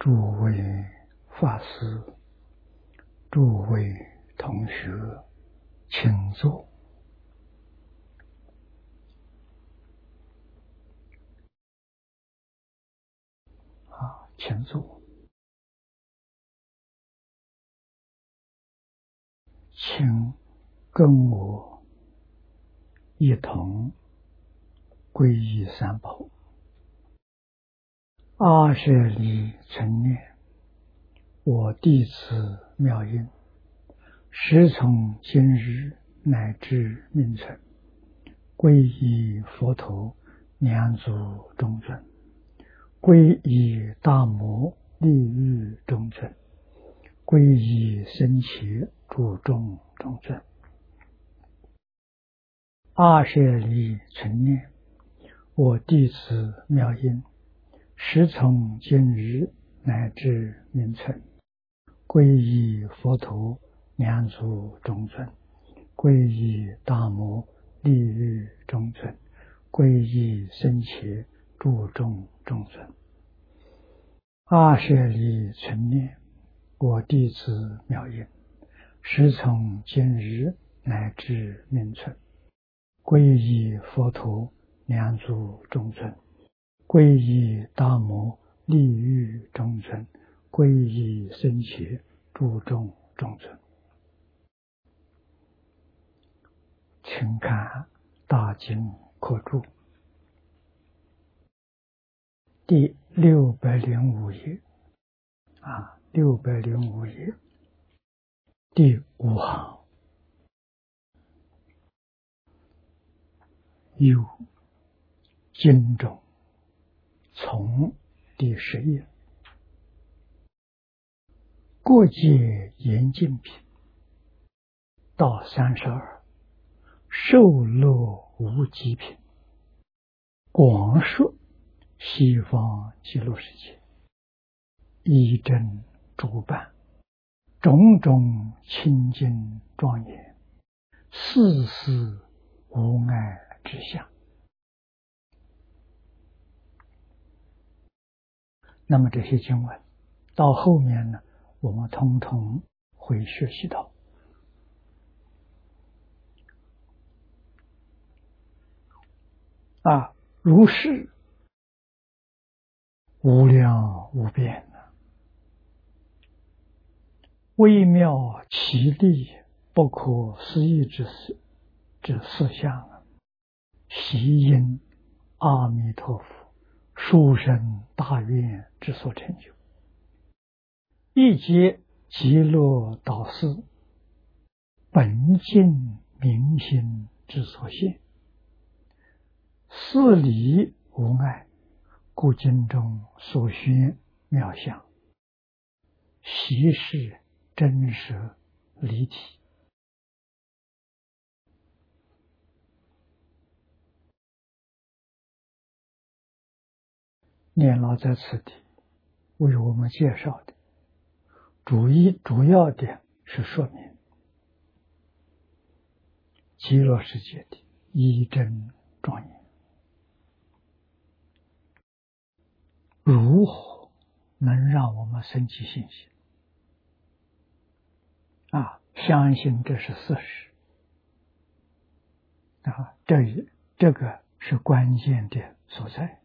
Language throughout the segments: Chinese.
诸位法师、诸位同学，请坐。请坐。请跟我一同皈依三宝。阿舍利成念，我弟子妙音，时从今日乃至命存，皈依佛陀、两足中尊，皈依大摩利欲中尊，皈依僧伽诸众中尊。阿舍利成念，我弟子妙音，时从今日乃至命存，皈依佛陀、两足中尊，皈依大摩利欲中尊，皈依僧伽诸众中尊。阿舍利成念，我弟子妙音，时从今日乃至命存，皈依佛陀、两足中尊，皈依大摩利欲中尊，皈依僧伽诸众中尊。请看大经课注第605页，605页第5行，有经中从第10页，各界严净品到32，受乐无极品，广说西方极乐世界，一真主办，种种清净庄严，世事无碍之相。那么这些经文到后面呢，我们统统会学习到。如是无量无边，微妙奇丽不可思议之事相，悉因阿弥陀佛殊胜大愿之所成就，一皆极乐导师本净明心之所现，事理无碍，故经中所宣妙相，悉是真实离体。念老在此地为我们介绍的主要的是说明极乐世界的一真庄严，如何能让我们升起信心相信这是事实这个是关键的所在。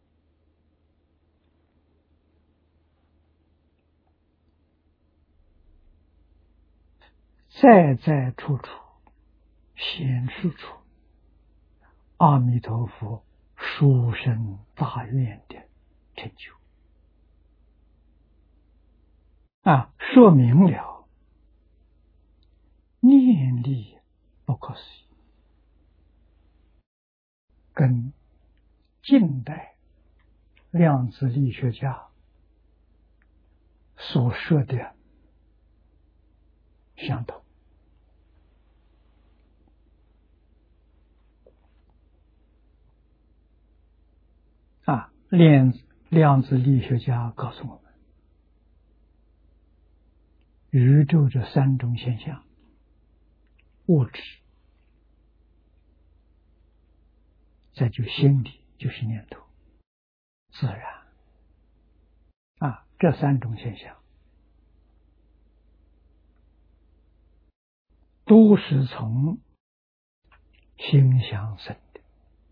在在处处显处处阿弥陀佛殊胜大愿的成就说明了念力不可思议，跟近代量子力学家所说的相同。量子力学家告诉我们，宇宙这3种现象，物质，再就心理，就是念头，自然这三种现象都是从心想生的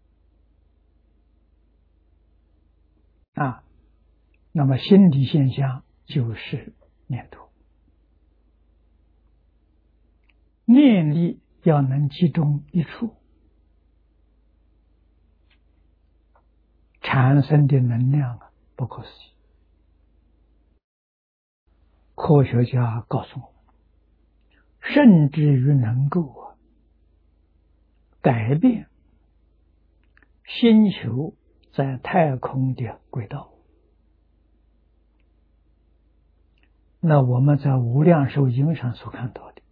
啊。那么心理现象就是念头，念力要能集中一处，产生的能量不可思议。科学家告诉我们，甚至于能够改变星球在太空的轨道。那我们在无量寿经上所看到的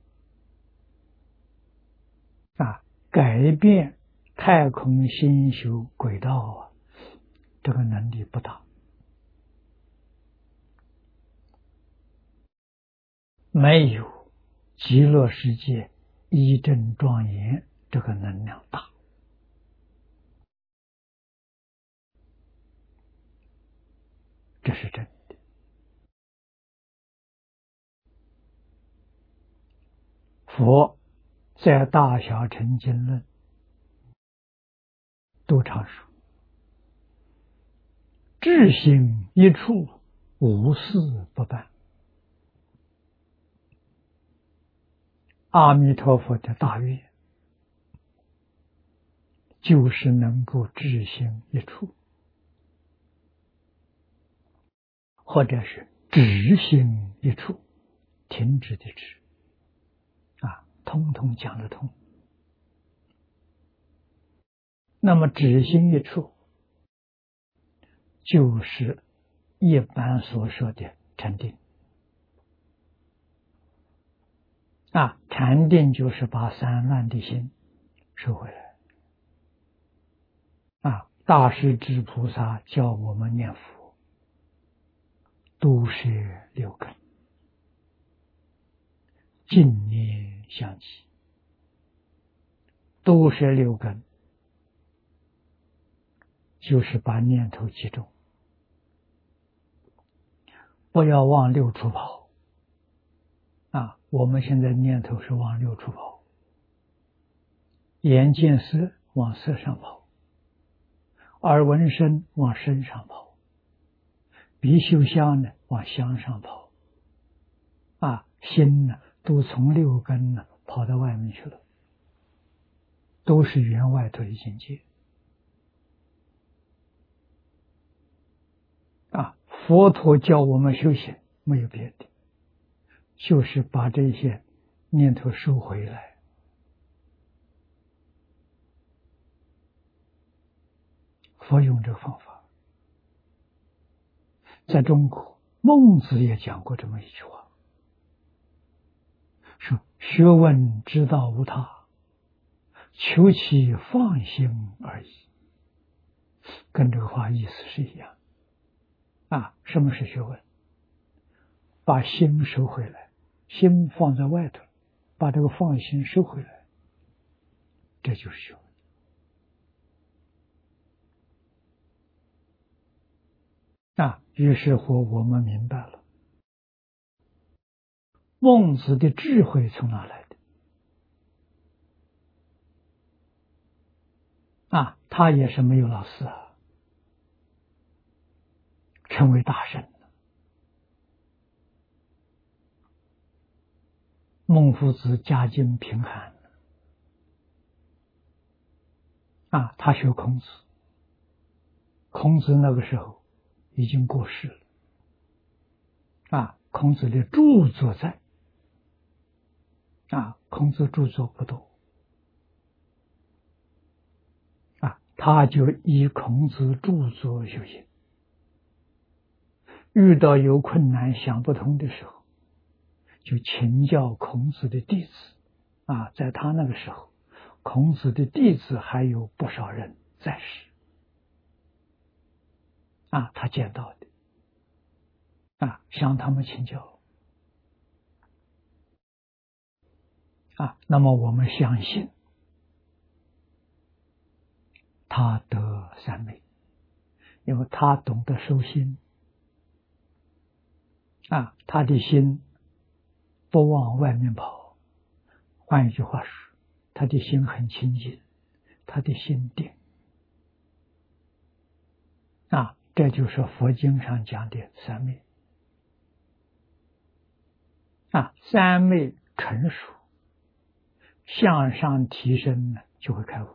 改变太空星球轨道这个能力不大，没有极乐世界一真庄严这个能量大。这是真的。佛在大小乘经论都常说，至心一处，无事不办。阿弥陀佛的大愿就是能够至心一处，或者是止心一处，停止的止通通讲得通。那么止心一处就是一般所说的禅定禅定就是把散乱的心收回来大势至菩萨教我们念佛，都摄六根，净念相继。都摄六根就是把念头集中，不要往六处跑我们现在念头是往六处跑，眼见色往色上跑，耳闻声往声上跑，鼻嗅香呢往香上跑心呢都从六根呢跑到外面去了，都是缘外头的境界佛陀教我们修行没有别的，就是把这些念头收回来。佛用这个方法，在中国孟子也讲过这么一句话，说学问之道无他，求其放心而已，跟这个话意思是一样什么是学问？把心收回来，心放在外头，把这个放心收回来，这就是学问于是乎我们明白了孟子的智慧从哪来的他也是没有老师成为大圣。孟夫子家境贫寒他学孔子，孔子那个时候已经过世了孔子的著作在孔子著作不多他就以孔子著作修行，遇到有困难想不通的时候就请教孔子的弟子在他那个时候孔子的弟子还有不少人在世他见到的向他们请教那么我们相信他得三昧，因为他懂得收心他的心不往外面跑。换一句话说，他的心很清净，他的心定。这就是佛经上讲的三昧。三昧成熟，向上提升呢，就会开悟。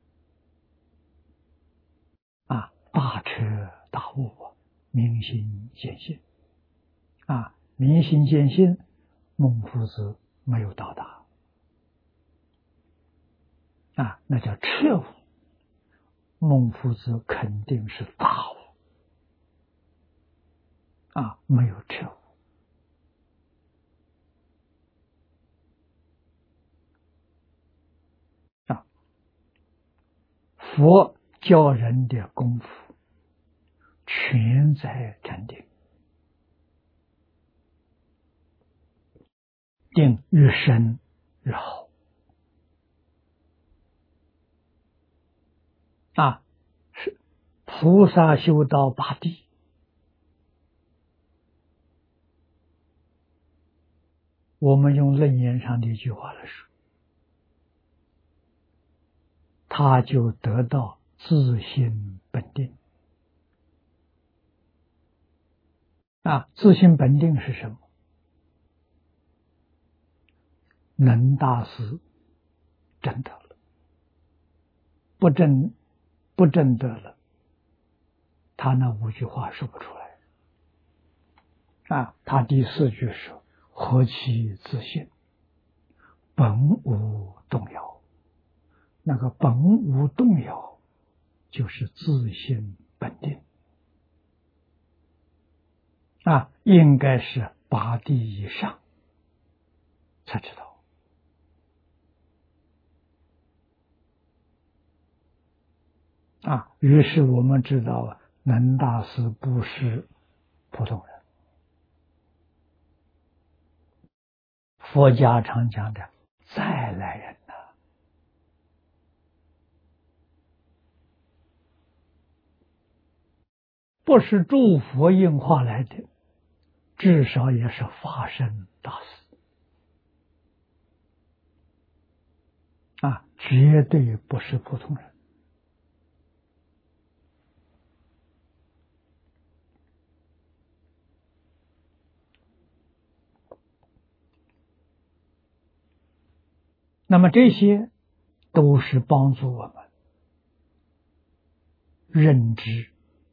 大彻大悟，明心见性。明心见性，孟夫子没有到达。那叫彻悟。孟夫子肯定是大悟。没有彻悟。佛教人的功夫全在禅定，定越深越好。是菩萨修到八地，我们用楞严上的一句话来说，他就得到自性本定。自性本定是什么？能大师证得了，不证得了，他那5句话说不出来。他第4句说：何其自性，本无动摇。那个本无动摇，就是自性本定。应该是8地以上才知道。于是我们知道能大师不是普通人。佛家常讲的再来人不是诸佛应化来的，至少也是法身大师。绝对不是普通人。那么这些都是帮助我们认知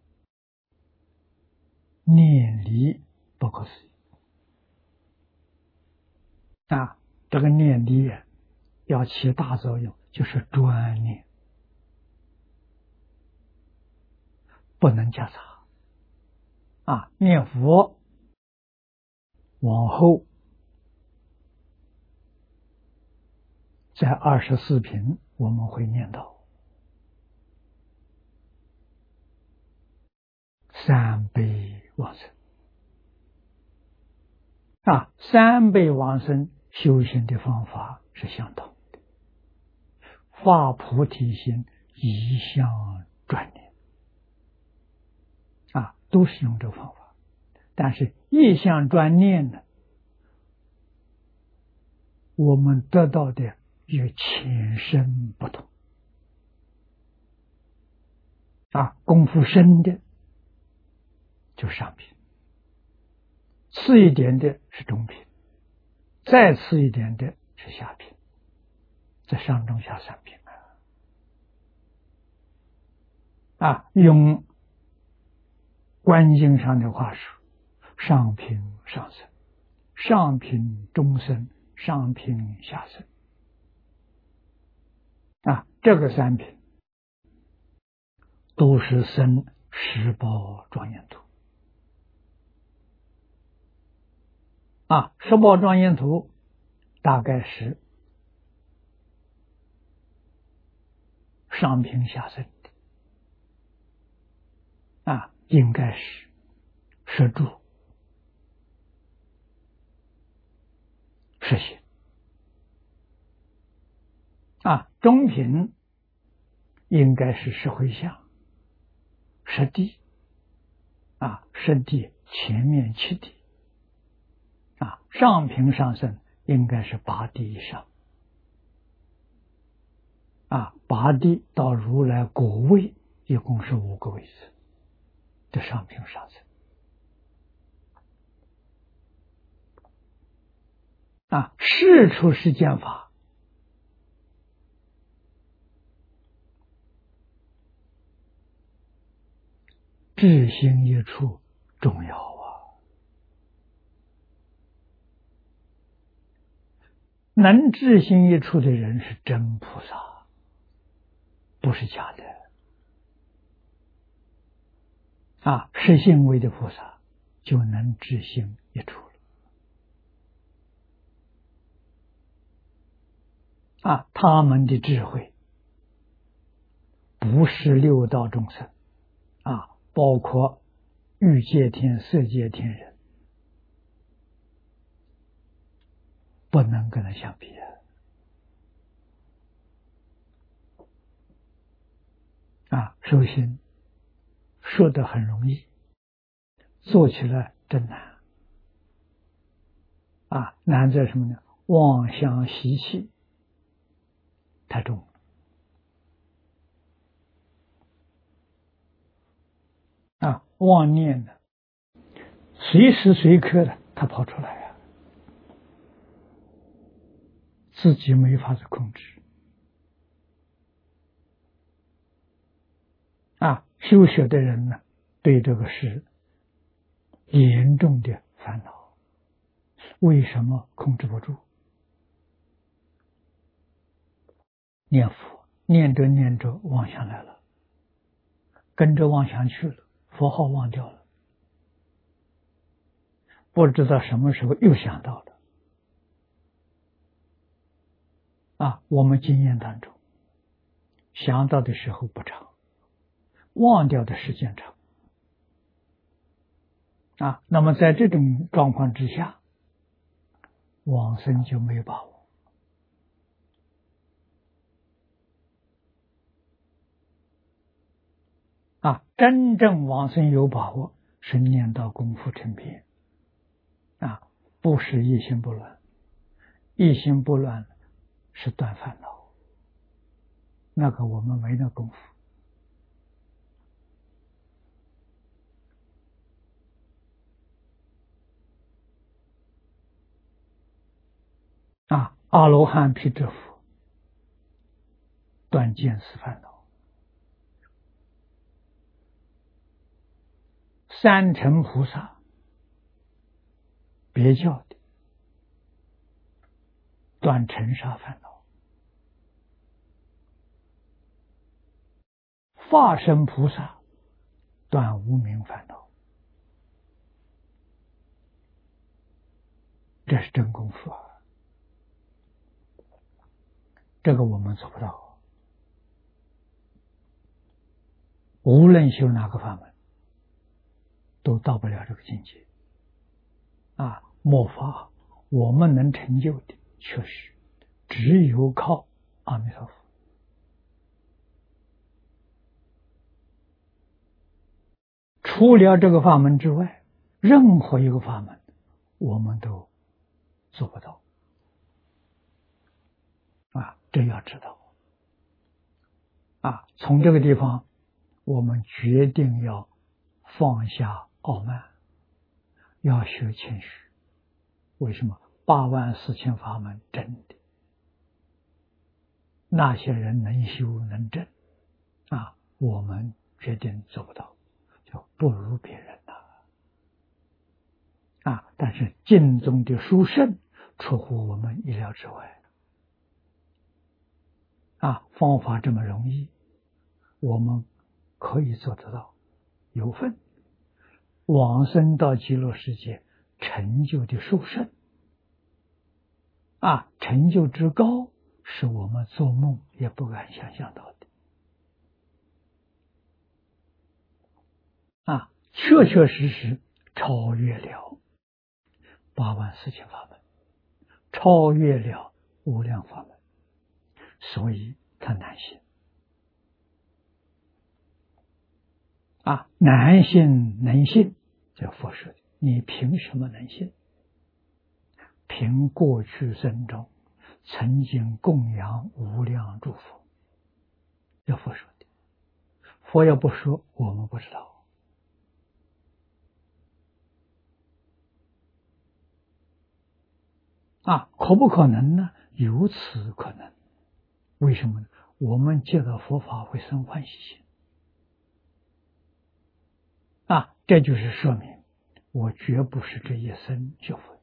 念力不可思议。这个念力要起大作用，就是专念，不能夹杂。念佛往后在24品我们会念到三倍往生。三倍往生修行的方法是相同的，发菩提心，一向专念。都是用这个方法。但是一向专念呢，我们得到的与前生不同。功夫深的就上品，次一点的是中品，再次一点的是下品，这上中下3品用观经上的话说，上品上生，上品中生，上品下生。这个3品都是生十宝庄严图。十宝庄严图大概是上品下生的。应该是摄住摄行。中品应该是摄回向、摄地。摄地前面7地， 上品上生应该是八地以上。八地到如来果位一共是5个位置，这上品上生。世出世间法，至心一处重要能至心一处的人是真菩萨，不是假的。是行为的菩萨就能至心一处了。他们的智慧不是六道众生包括欲界天、色界天人，不能跟他相比修行说得很容易，做起来真难难在什么呢？妄想习气太重妄念呢，随时随刻的它跑出来自己没法子控制修学的人呢，对这个是严重的烦恼。为什么控制不住？念佛，念着念着妄想来了，跟着妄想去了，佛号忘掉了，不知道什么时候又想到了我们经验当中，想到的时候不长，忘掉的时间长那么在这种状况之下，往生就没有把握真正往生有把握是念到功夫成片不是一心不乱。一心不乱是断烦恼，那个我们没那功夫阿罗汉辟支佛断见思烦恼，三乘菩萨别教的断尘沙烦恼，化身菩萨断无明烦恼，这是真功夫这个我们做不到。无论修哪个法门，都到不了这个境界末法我们能成就的，确实只有靠阿弥陀佛。除了这个法门之外，任何一个法门我们都做不到这要知道从这个地方我们决定要放下傲慢，要学谦虚。为什么84000法门真的，那些人能修能证我们决定做不到，就不如别人但是经中的殊胜出乎我们意料之外方法这么容易，我们可以做得到，有份往生到极乐世界，成就的殊胜成就之高，是我们做梦也不敢想象到的确确实实超越了84000法门，超越了无量法门，所以它难信难信能信，这佛说的，你凭什么能信凭过去生中曾经供养无量诸佛，这佛说的。佛要不说，我们不知道。可不可能呢？有此可能。为什么呢？我们接到佛法会生欢喜心。这就是说明我绝不是这一生学佛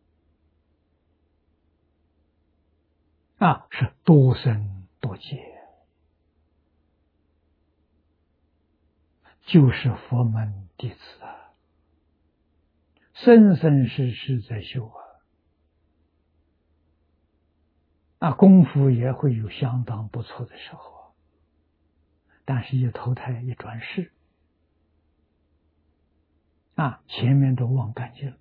的，是多生多劫，就是佛门弟子生生世世在修功夫也会有相当不错的时候但是一投胎一转世前面都忘干净了，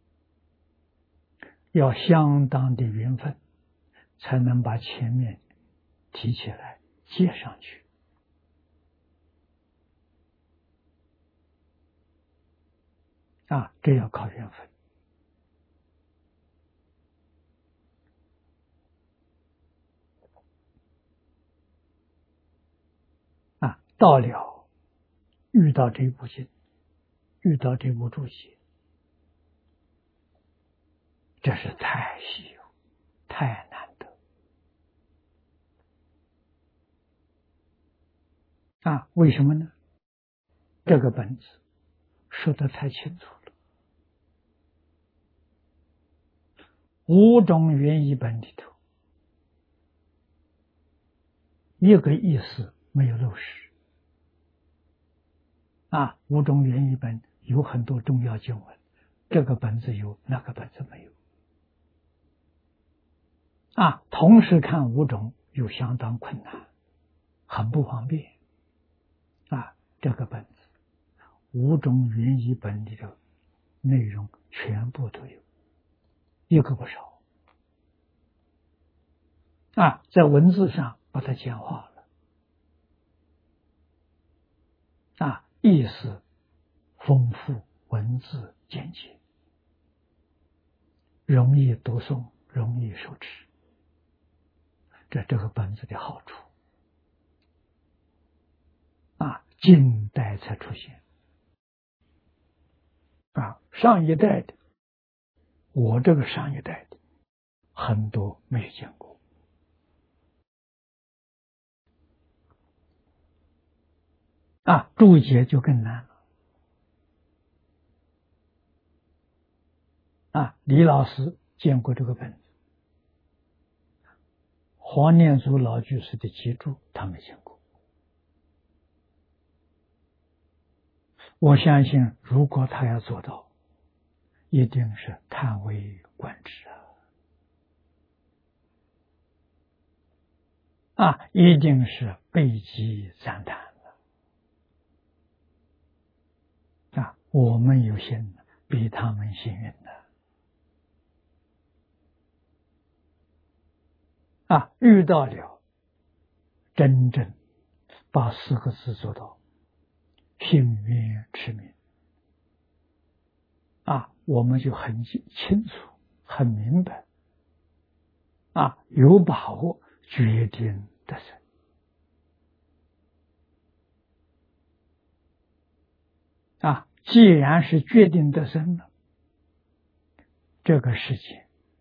要相当的缘分才能把前面提起来接上去这要靠缘分到了遇到这部经，遇到这部注解，这是太稀有太难得为什么呢？这个本子说得太清楚了。五种原译本里头一个意思没有漏失五种原译本有很多重要经文，这个本子有，那个本子没有同时看五种又相当困难，很不方便这个本子五种原译本里的内容全部都有，一个不少在文字上把它简化了意思丰富，文字简洁，容易读诵，容易受持，这个本子的好处近代才出现上一代的我这个上一代的很多没有见过注解就更难了李老师见过这个本子，黄念祖老居士的集注他没见过。我相信如果他要做到，一定是叹为观止一定是备极赞叹我们有幸比他们幸运遇到了真正把四个字做到幸运持名我们就很清楚很明白有把握决定得胜既然是决定得胜了，这个事情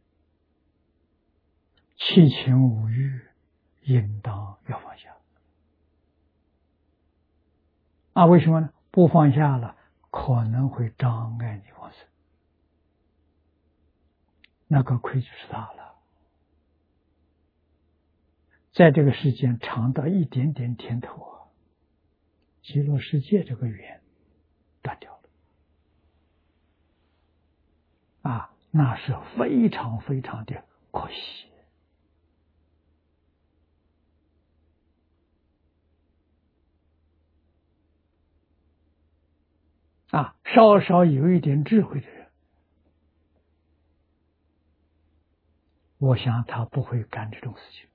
七情五欲应当要放下为什么呢？不放下了可能会障碍你往生，那个亏就是大了。在这个世间尝到一点点甜头极乐世界这个缘断掉了那是非常非常的可惜稍稍有一点智慧的人，我想他不会干这种事情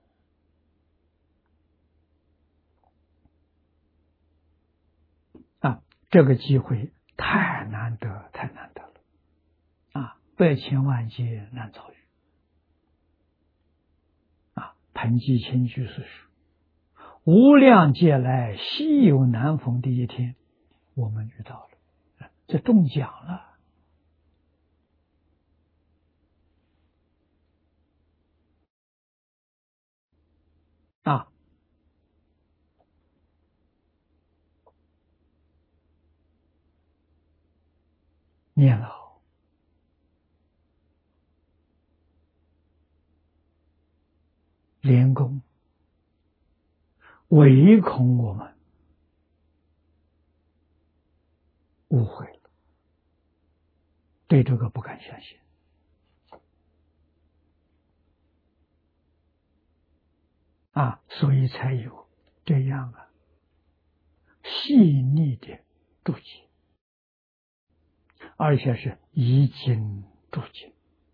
这个机会太难得太难得了百千万劫难遭遇彭基清居士说：“无量劫来，稀有难逢的一天，我们遇到了，这中奖了。”年老廉公唯恐我们误会了，对这个不敢相信所以才有这样细腻的注解，而且是以经注解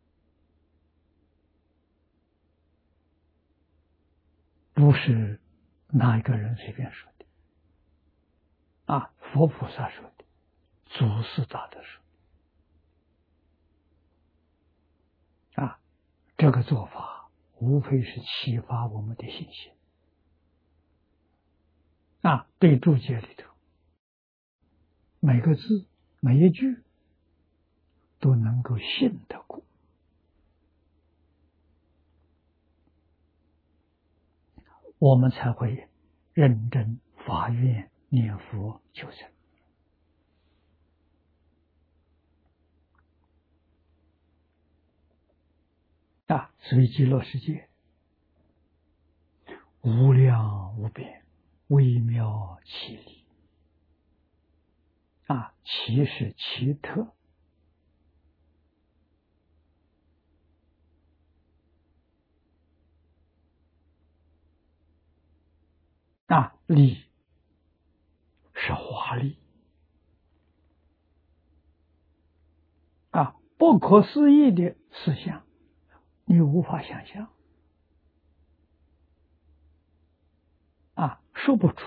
不是哪一个人随便说的佛菩萨说的，祖师大德说的这个做法无非是启发我们的信心对注解里头每个字每一句都能够信得过，我们才会认真发愿念佛求生所以极乐世界无量无边，微妙奇丽奇是奇特丽是华丽不可思议的思想，你无法想象说不出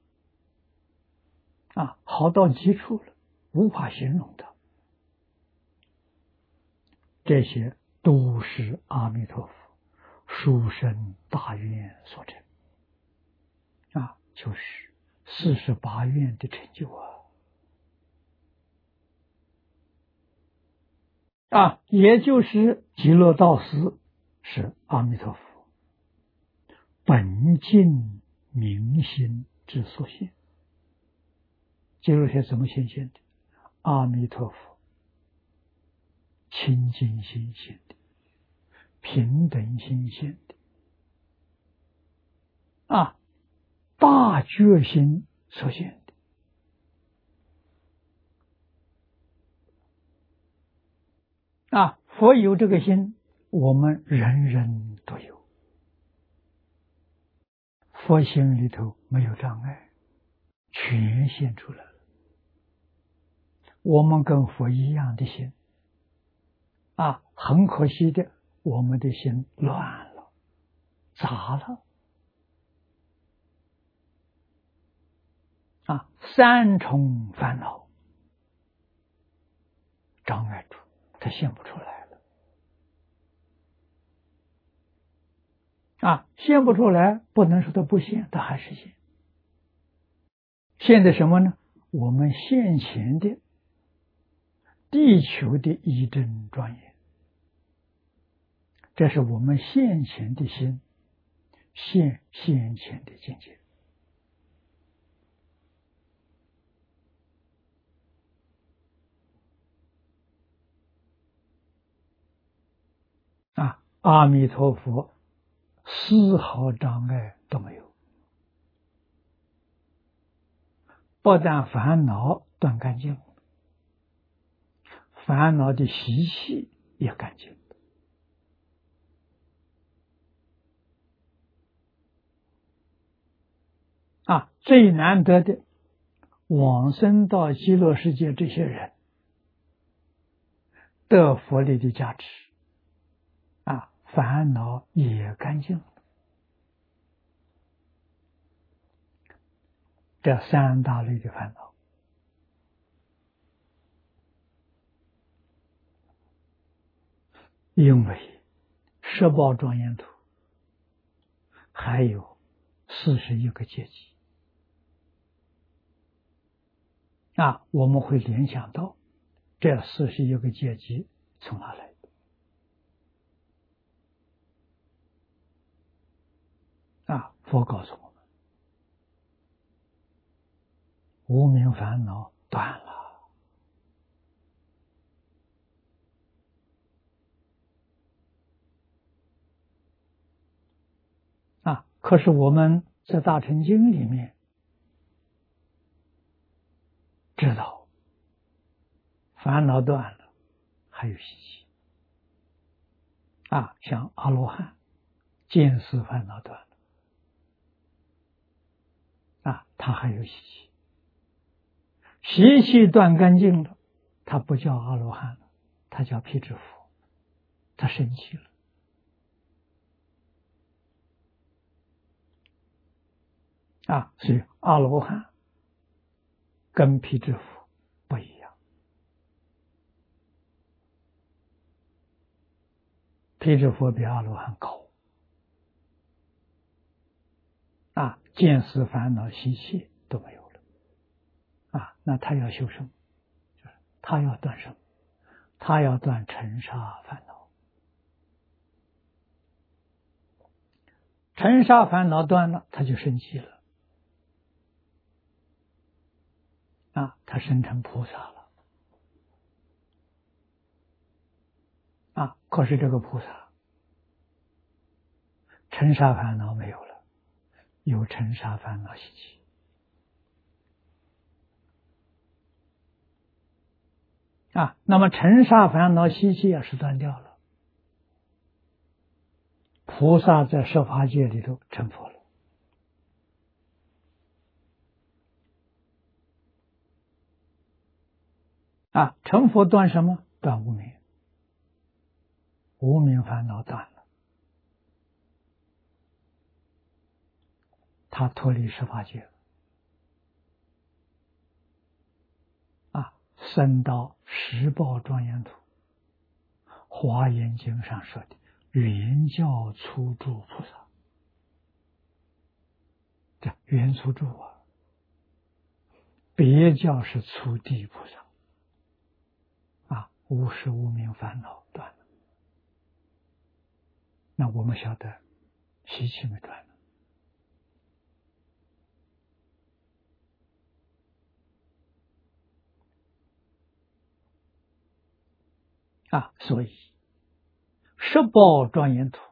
好到极处了，无法形容的，这些都是阿弥陀佛殊胜大愿所成就是48愿的成就也就是极乐道师是阿弥陀佛本净明心之所现。极乐世界怎么显现的？阿弥陀佛清净心现的，平等心现的大觉心所现的佛有这个心，我们人人都有，佛心里头没有障碍，全现出来了。我们跟佛一样的心很可惜的，我们的心乱了，杂了三重烦恼障碍住，它现不出来了现不出来，不能说它不现，它还是现。现的什么呢？我们现前的地球的一真庄严，这是我们现前的心现前的境界阿弥陀佛丝毫障碍都没有，不但烦恼断干净，烦恼的习气也干净最难得的往生到极乐世界，这些人得佛力的加持烦恼也干净了。这三大类的烦恼因为十报庄严土还有41个阶级我们会联想到这41个阶级从哪来的佛告诉我们，无明烦恼断了可是我们在大乘经里面知道烦恼断了还有习气像阿罗汉见思烦恼断了他还有习气，习气断干净了，他不叫阿罗汉了，他叫辟支佛，他生气了所以阿罗汉跟辟支佛不一样，辟支佛比阿罗汉高见思烦恼习气都没有了那他要修什么？他要断什么？他要断尘沙烦恼，尘沙烦恼断了，他就生气了他生成菩萨了可是这个菩萨尘沙烦恼没有了，有尘沙烦恼习气那么尘沙烦恼习气也是断掉了，菩萨在十法界里头成佛了成佛断什么？断无明，无明烦恼断了，他脱离十法界了升到十报庄严土，华严经上说的圆教初住菩萨，这圆初住别教是初地菩萨无始无明烦恼断了，那我们晓得习气没断所以十报庄严土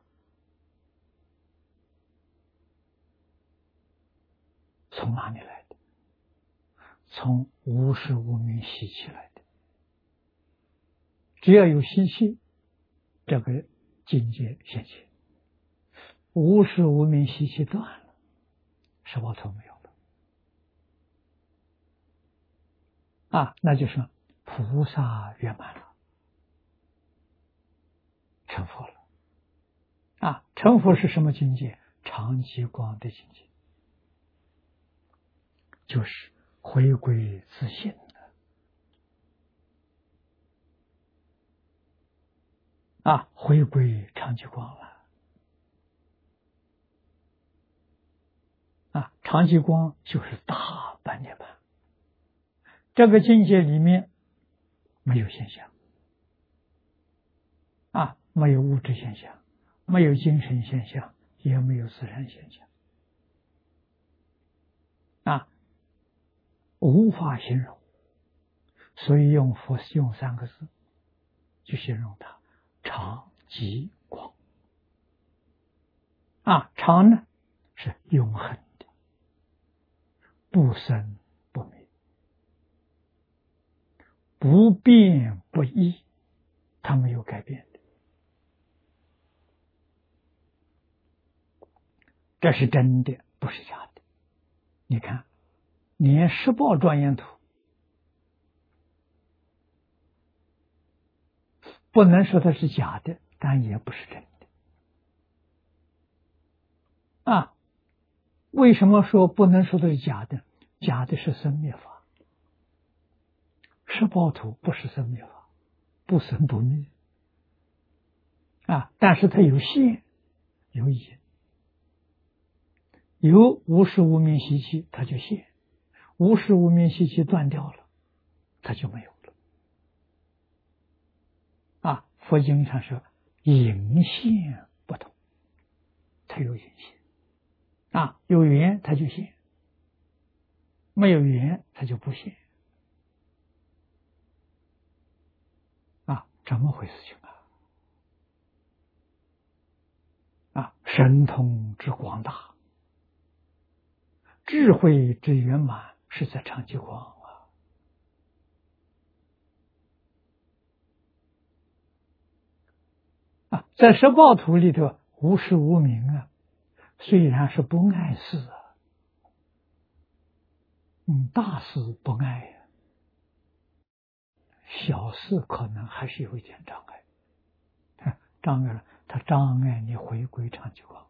从哪里来的？从无始无明习气来的。只要有习气，这个境界现前，无始无明习气断了，十报土没有了那就是菩萨圆满了，成佛了成佛是什么境界？常寂光的境界，就是回归自性回归常寂光了常寂光就是大般涅槃，这个境界里面没有现象没有物质现象，没有精神现象，也没有自然现象无法形容，所以佛用3个字去形容它：常寂光常呢是永恒的，不生不灭，不变不异，它没有改变的，这是真的，不是假的。你看连十报庄严土不能说它是假的，但也不是真的为什么说不能说它是假的？假的是生灭法，十报土不是生灭法，不生不灭但是它有现有因有无始无明习气，它就现；无始无明习气断掉了，它就没有了。佛经上说影现不同，它有影现。有缘它就现，没有缘它就不现。怎么回事情神通之广大，智慧之圆满，是在长寂光在十报图里头，无始无明虽然是不碍事大事不碍小事可能还是有一点障碍。障碍了，它障碍你回归长寂光。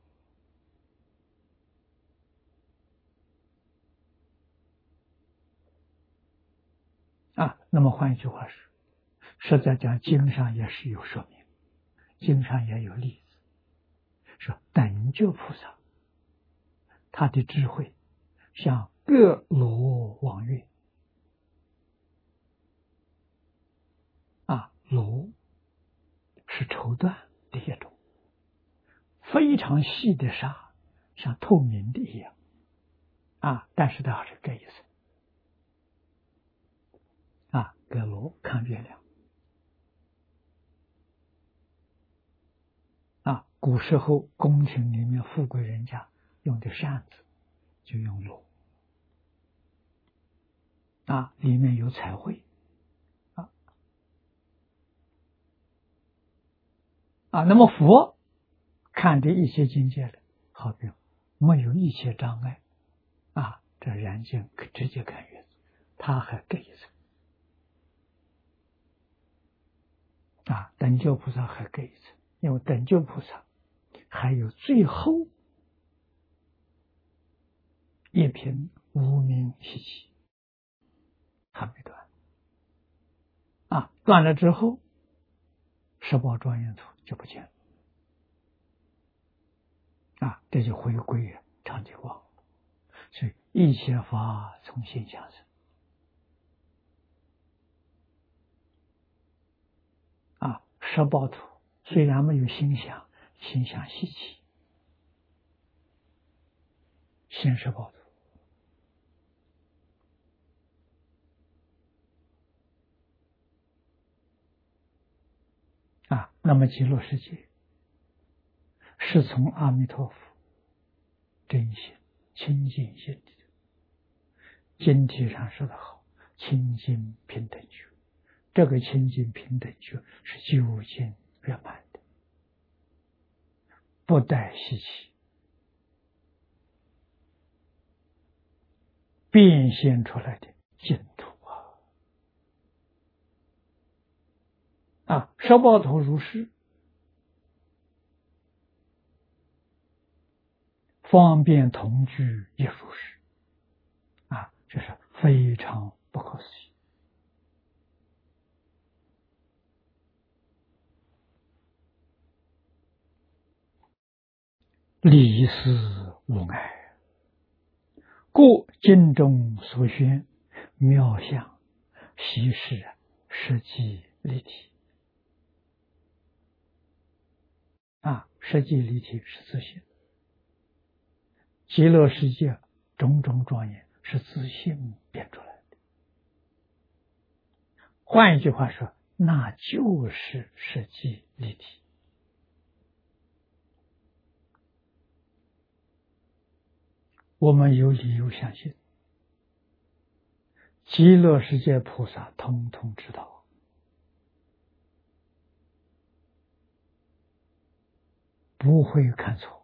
那么换一句话是，实在讲经上也是有说明，经上也有例子，说等觉菩萨他的智慧像各罗王月罗是绸缎的一种非常细的纱，像透明的一样但是它是各一层各罗看月亮古时候宫廷里面富贵人家用的扇子就用罗里面有彩绘那么佛看的一切境界的，好比没有一切障碍这然境直接看月子，他还各一层等觉菩萨还各一层，因为等觉菩萨还有最后一品无明习气还没断断了之后，十宝庄严图就不见了这就回归长寂光。所以一切法从心想生十宝图虽然没有心想，心想习气现十宝图那么极乐世界是从阿弥陀佛真心清净心的，经题上说得好，清净平等觉。这个清净平等觉是究竟圆满的，不带习气，变现出来的净土十宝图如是，方便同居也如是这是非常不可思议。理事无碍，故经中所宣妙相悉是实际立体实际立体是自性，极乐世界种种庄严是自性变出来的。换一句话说，那就是实际立体。我们有理由相信，极乐世界菩萨通通知道，不会看错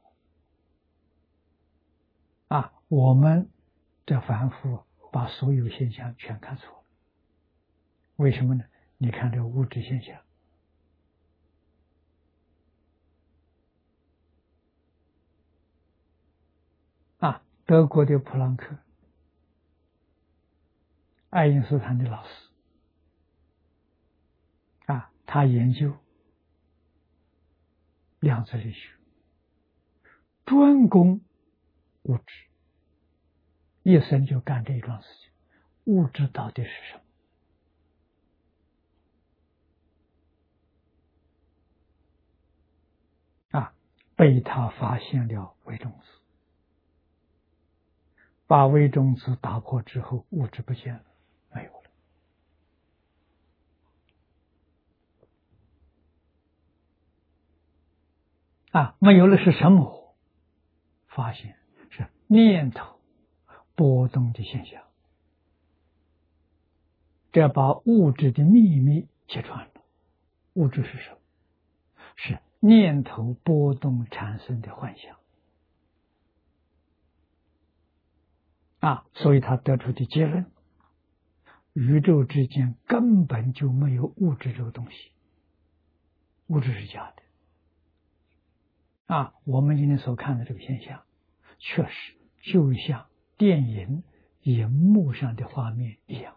我们这凡夫把所有现象全看错了。为什么呢？你看这物质现象德国的普朗克，爱因斯坦的老师他研究量子力学，专攻物质，一生就干这一桩事情。物质到底是什么？被他发现了微中子，把微中子打破之后，物质不见了，没有了。没有了是什么？发现是念头波动的现象。这把物质的秘密揭穿了。物质是什么？是念头波动产生的幻象。所以他得出的结论：宇宙之间根本就没有物质这个东西，物质是假的。我们今天所看的这个现象，确实就像电影荧幕上的画面一样。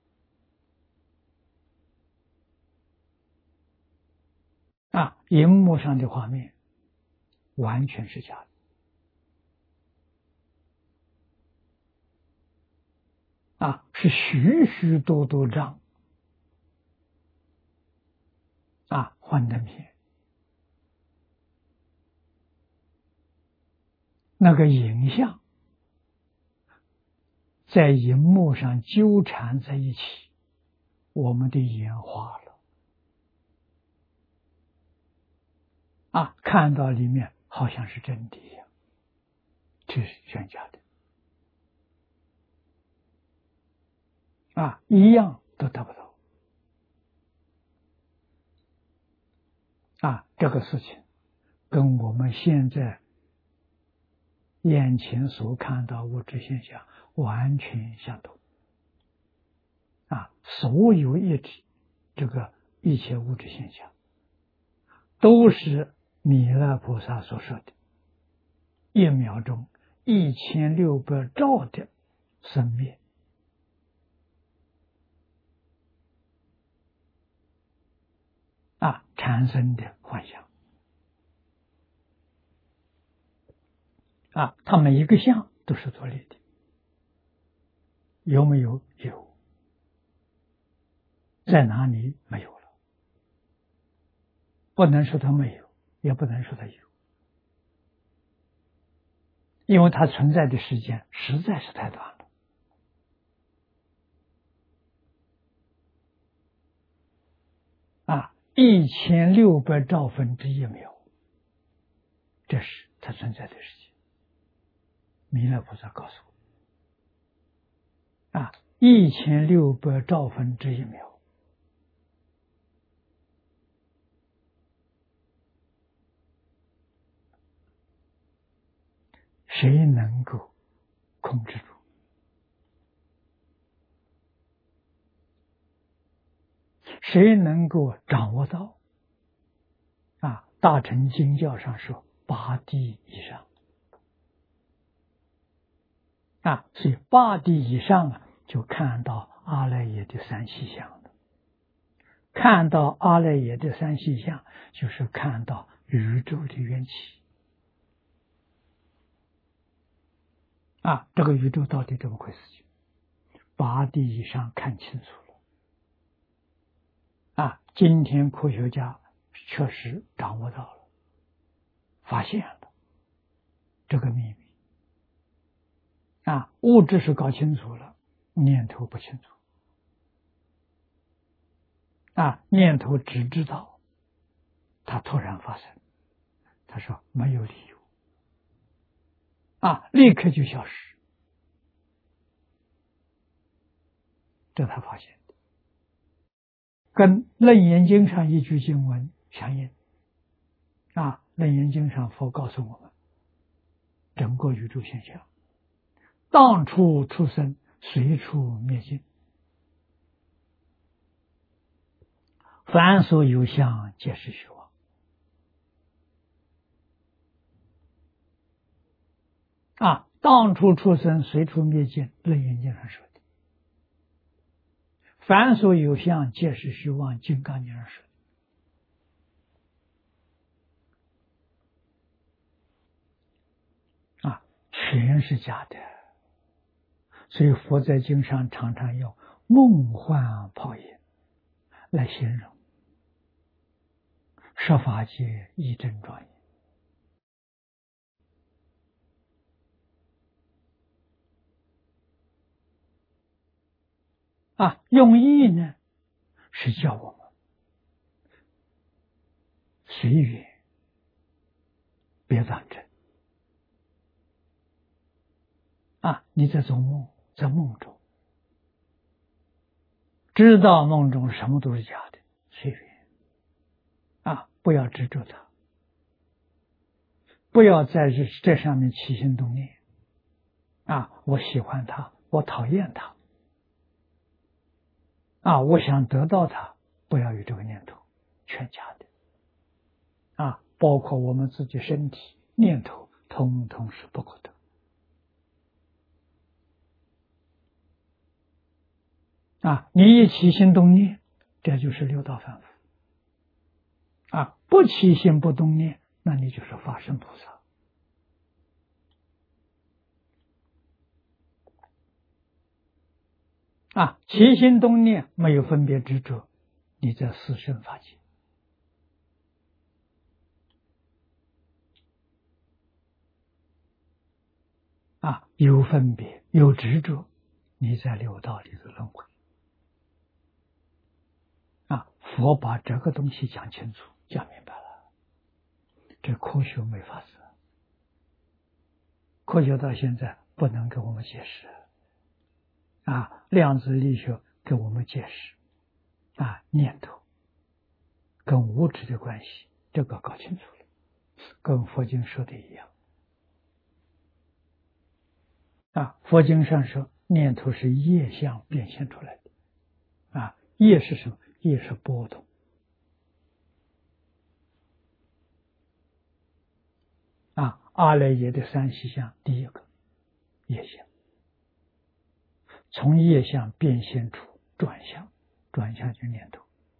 荧幕上的画面完全是假的。是许许多多张幻灯片，那个影像在荧幕上纠缠在一起，我们的眼花了。看到里面好像是真的一样，这是全假的。一样都得不到。这个事情跟我们现在眼前所看到物质现象完全相同。所有一体，这个一切物质现象，都是弥勒菩萨所说的1秒钟1600兆的生灭。产生的幻象。它每一个相都是独立的。有没有？有。在哪里？没有了。不能说它没有，也不能说它有，因为它存在的时间实在是太短了。1600兆分之1秒，这是它存在的时间。弥勒菩萨告诉我，1600兆分之1秒。谁能够控制住？谁能够掌握到？大乘经教上说8地以上。所以8地以上就看到阿赖耶的三细相了。看到阿赖耶的三细相，就是看到宇宙的缘起。这个宇宙到底怎么回事情？8地以上看清楚了。今天科学家确实掌握到了，发现了这个秘密。物质是搞清楚了，念头不清楚。念头只知道它突然发生，他说没有理由。立刻就消失。这他发现的，跟《楞严经》上一句经文相应。楞严经上佛告诉我们，整个宇宙现象，当处出生，随处灭尽。凡所有相，皆是虚妄。当处出生，随处灭尽，楞严经上说的。凡所有相，皆是虚妄，金刚经上说的。 全是假的。所以佛在经上常常用梦幻泡影来形容十法界一真庄严。用意呢是叫我们随缘，别当真。你在做梦，在梦中知道梦中什么都是假的，随缘不要执着它，不要在这上面起心动念我喜欢他，我讨厌他我想得到他，不要有这个念头，全假的包括我们自己身体念头，通通是不可得你一起心动念，这就是六道凡夫不起心不动念，那你就是法身菩萨起心动念没有分别执着，你在四圣法界有分别有执着，你在六道里的轮回佛把这个东西讲清楚讲明白了，这科学没法子，科学到现在不能给我们解释量子力学给我们解释念头跟物质的关系，这个搞清楚了，跟佛经说的一样佛经上说念头是业相变现出来的业是什么？业是波动阿赖耶的三细相，第一个业相，从业相变现出转向，转向就念头，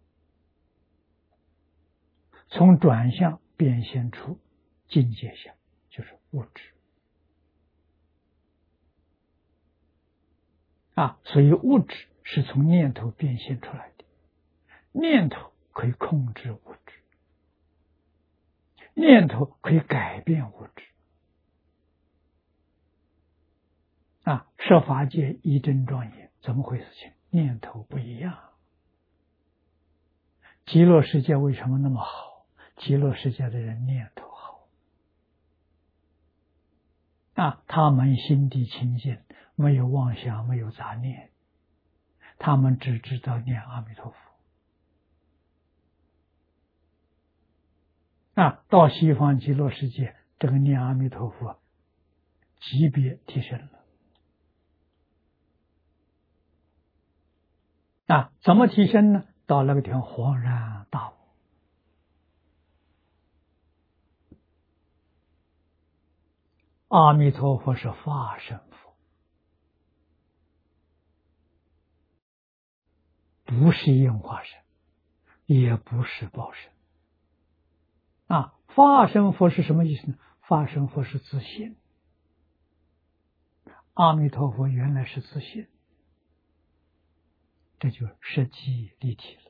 从转向变现出境界相，就是物质所以物质是从念头变现出来的，念头可以控制物质，念头可以改变物质设法界一真庄严，怎么回事情？念头不一样。极乐世界为什么那么好？极乐世界的人念头好他们心地清净，没有妄想，没有杂念，他们只知道念阿弥陀佛到西方极乐世界，这个念阿弥陀佛级别提升了怎么提升呢？到那个地方恍然大悟阿弥陀佛是法身佛，不是应化身，也不是报身法身佛是什么意思呢？法身佛是自信，阿弥陀佛原来是自信，这就实际立体了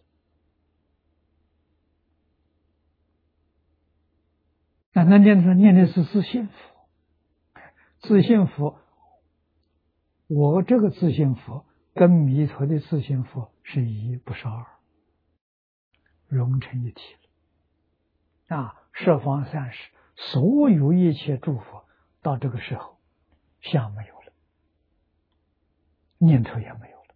那念的是自信佛，自信佛，我这个自信佛跟弥陀的自信佛是一不是二，融成一体了十方三世所有一切诸佛到这个时候相没有了，念头也没有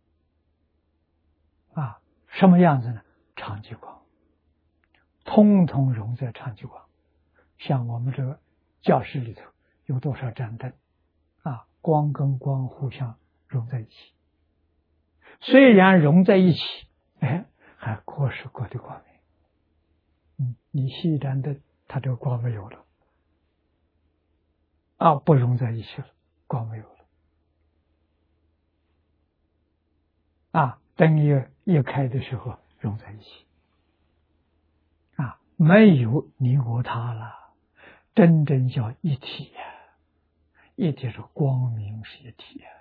了什么样子呢？常寂光，通通融在常寂光。像我们这个教室里头有多少盏灯光跟光互相融在一起，虽然融在一起还各是各的光明你熄一盏灯，它这个光没有了不融在一起了，光没有了灯一开的时候融在一起没有你我他了，真正叫一体一体是光明是一体啊，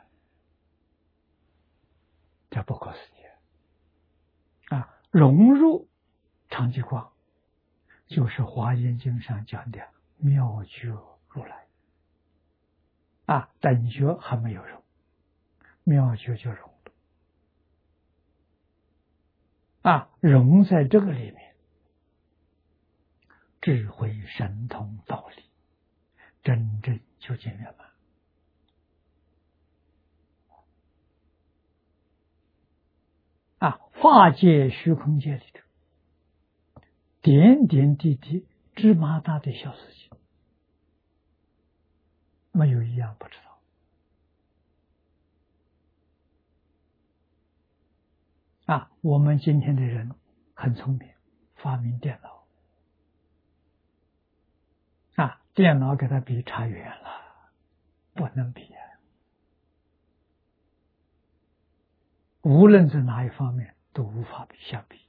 这不可思议啊！融入常寂光，就是华严经上讲的妙觉如来啊，等觉还没有融，妙觉就融了啊，融在这个里面，智慧神通道理真正究竟圆满啊！法界虚空界里头，点点滴滴芝麻大的小事情，没有一样不知道啊！我们今天的人很聪明，发明电脑啊，电脑给他比差远了，不能比啊！无论在哪一方面都无法相比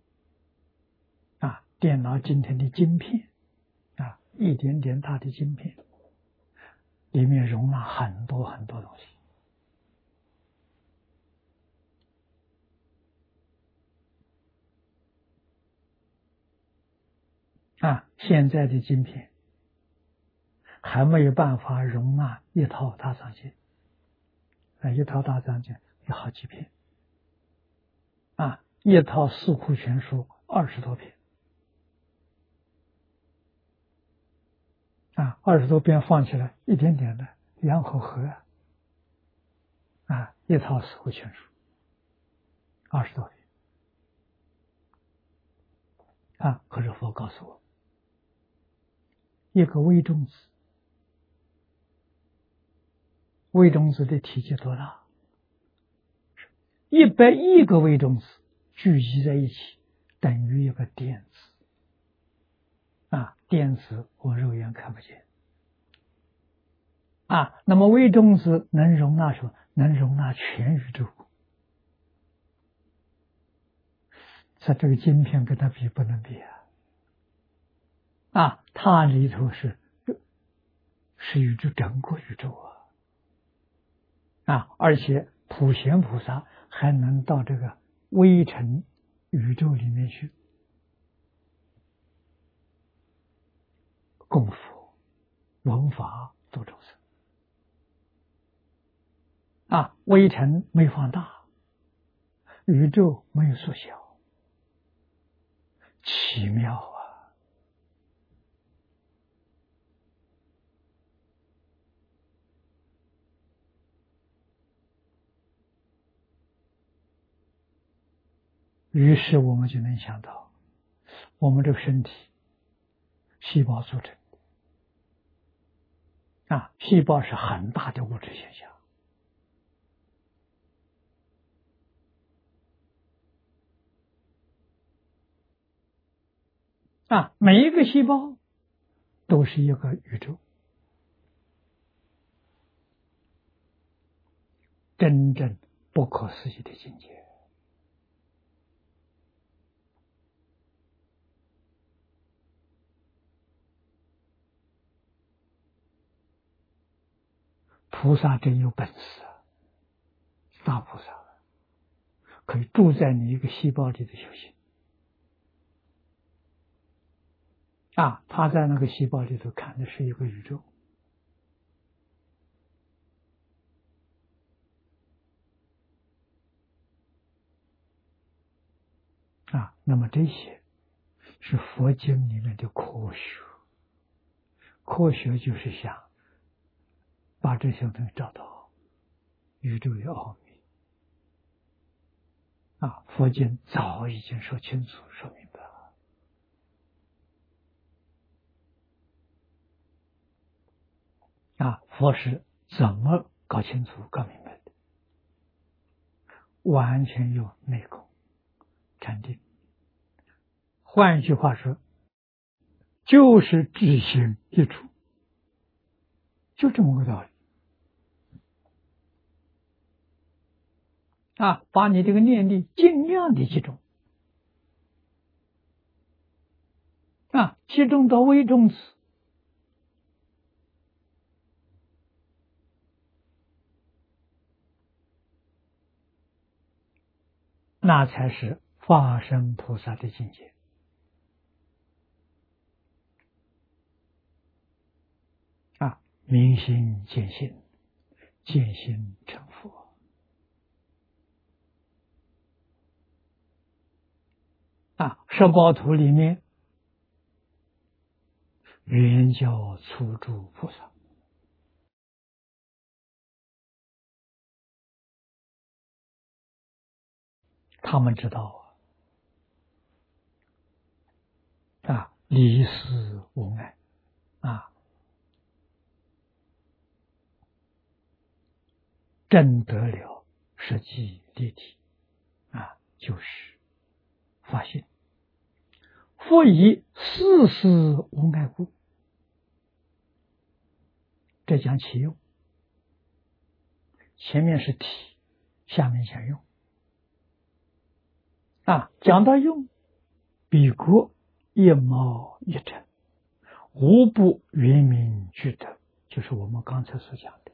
啊！电脑今天的晶片啊，一点点大的晶片，里面容纳很多很多东西啊！现在的晶片还没有办法容纳一套大藏经啊，一套大藏经有好几篇啊，一套四库全书20多篇啊，20多篇放起来一点点的两口盒啊，一套四库全书20多篇啊。可是佛告诉我，一个微中子，微中子的体积多大？100亿个微中子聚集在一起，等于一个电子啊。电子我肉眼看不见啊，那么微中子能容纳什么？能容纳全宇宙。在这个晶片跟它比不能比啊！它里头是宇宙，整个宇宙啊！而且普贤菩萨还能到这个微尘宇宙里面去供佛、闻法、度众生啊！微尘没放大，宇宙没有缩小，奇妙啊！于是我们就能想到，我们这个身体细胞组成啊，细胞是很大的物质现象啊，每一个细胞都是一个宇宙，真正不可思议的境界菩萨真有本事啊！大菩萨可以住在你一个细胞里的修行啊，他在那个细胞里头看的是一个宇宙啊。那么这些是佛经里面的科学，科学就是想把这些东西找到宇宙的奥秘啊。佛经早已经说清楚说明白了啊。佛是怎么搞清楚搞明白的？完全有内功禅定，换句话说，就是知行一处，就这么个道理啊！把你这个念力尽量的集中啊，集中到微中子， 那才是法身菩萨的境界。明心见性，见性成佛。十宝图里面圆教初住菩萨，他们知道离事无碍证得了实际立体就是发现复以事事无碍故，这讲其用，前面是体，下面讲用讲到用，彼国一毛一尘，无不圆明具德，就是我们刚才所讲的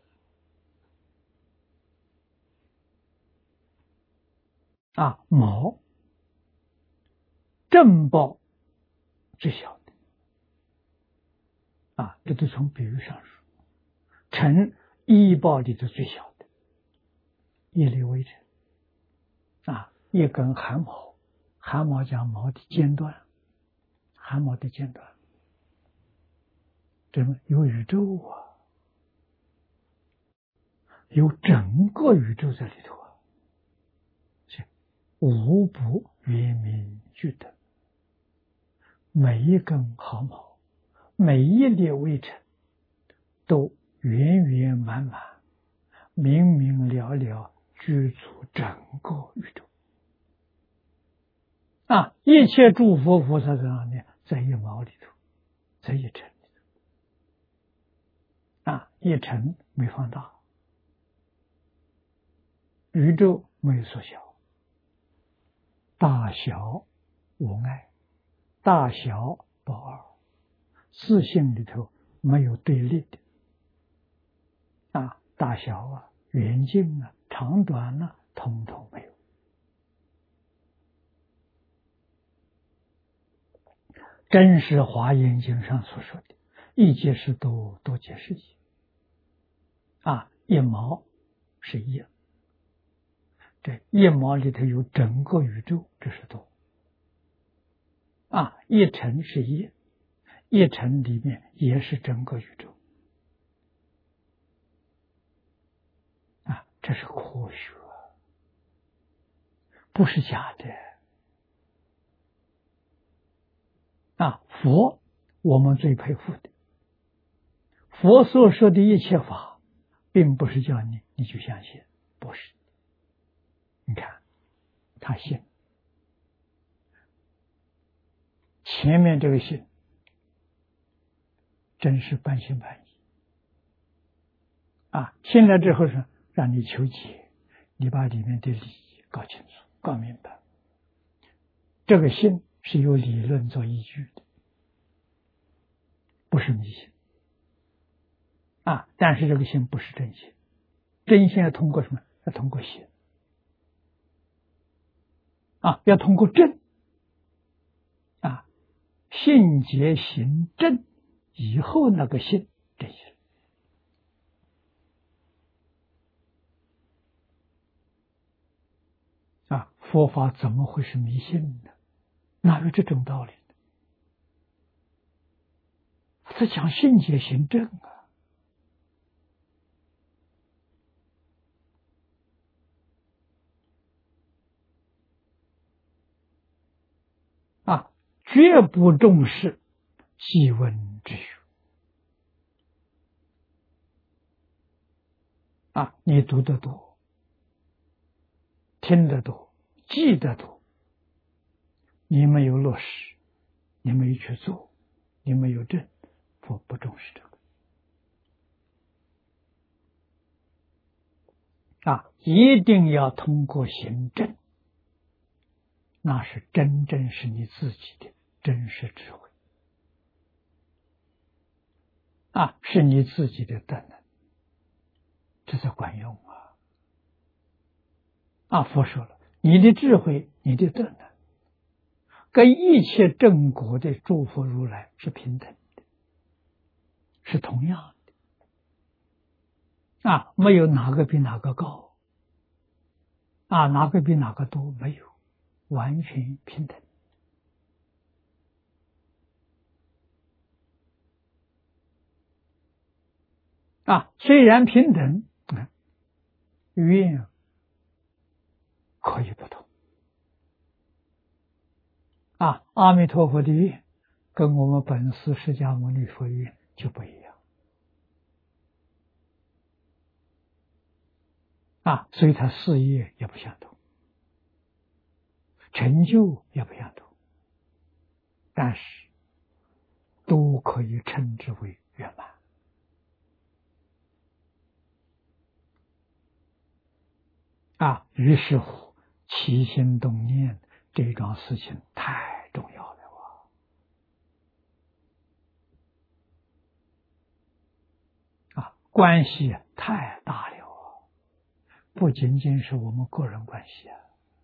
毛正报最小的这都从比喻上说，尘一报里头最小的，一粒微尘一根汗毛，汗毛讲毛的尖端，汗毛的尖端，这有宇宙有整个宇宙在里头无不圆明具德，每一根毫毛，每一粒微尘，都圆圆满满，明明了了，居住整个宇宙一切诸佛菩萨在哪里？在一毛里头，在一尘里头一尘没放大，宇宙没有缩小，大小无碍，大小不二，自性里头没有对立的大小远近长短统统没有。真是华严经上所说的一即是多，多即是一一毛是一，这一毛里头有整个宇宙，这是多一尘是一，一尘里面也是整个宇宙这是科学，不是假的佛我们最佩服的，佛所说的一切法并不是叫你就相信，不是，你看他信，前面这个信真是半信半疑信了之后是让你求解，你把里面的理搞清楚搞明白，这个信是有理论做依据的，不是迷信但是这个信不是真信，真信要通过什么？要通过信要通过正信解行正以后那个信真信佛法怎么会是迷信呢？哪有这种道理呢？他讲信解行正绝不重视细问之语你读得多，听得多，记得多，你没有落实，你没有去做，你没有证，佛不重视这个一定要通过行证，那是真正是你自己的真实智慧是你自己的德能，这才管用佛说了， 你的智慧，你的德能，跟一切正果的诸佛如来是平等的，是同样的没有哪个比哪个高哪个比哪个多，没有，完全平等虽然平等愿可以不同阿弥陀佛的愿跟我们本师释迦牟尼佛愿就不一样所以他事业也不相同，成就也不相同，但是都可以称之为圆满于是乎起心动念这桩事情太重要了关系太大了不仅仅是我们个人关系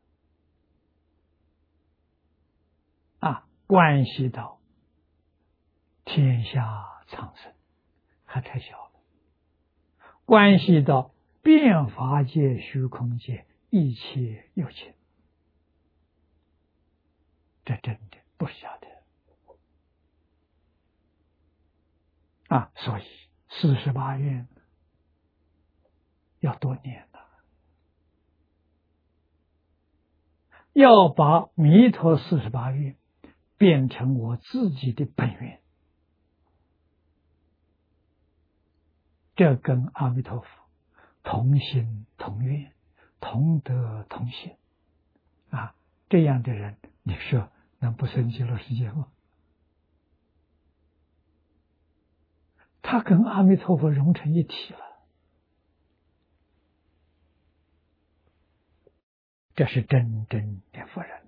关系到天下苍生，还太小了，关系到变法界虚空界一切有情，这真的不是假的所以48愿要多念要把弥陀48愿变成我自己的本愿，这跟阿弥陀佛同心同愿，同德同心这样的人，你说能不生极乐世界吗？他跟阿弥陀佛融成一体了，这是真正的佛人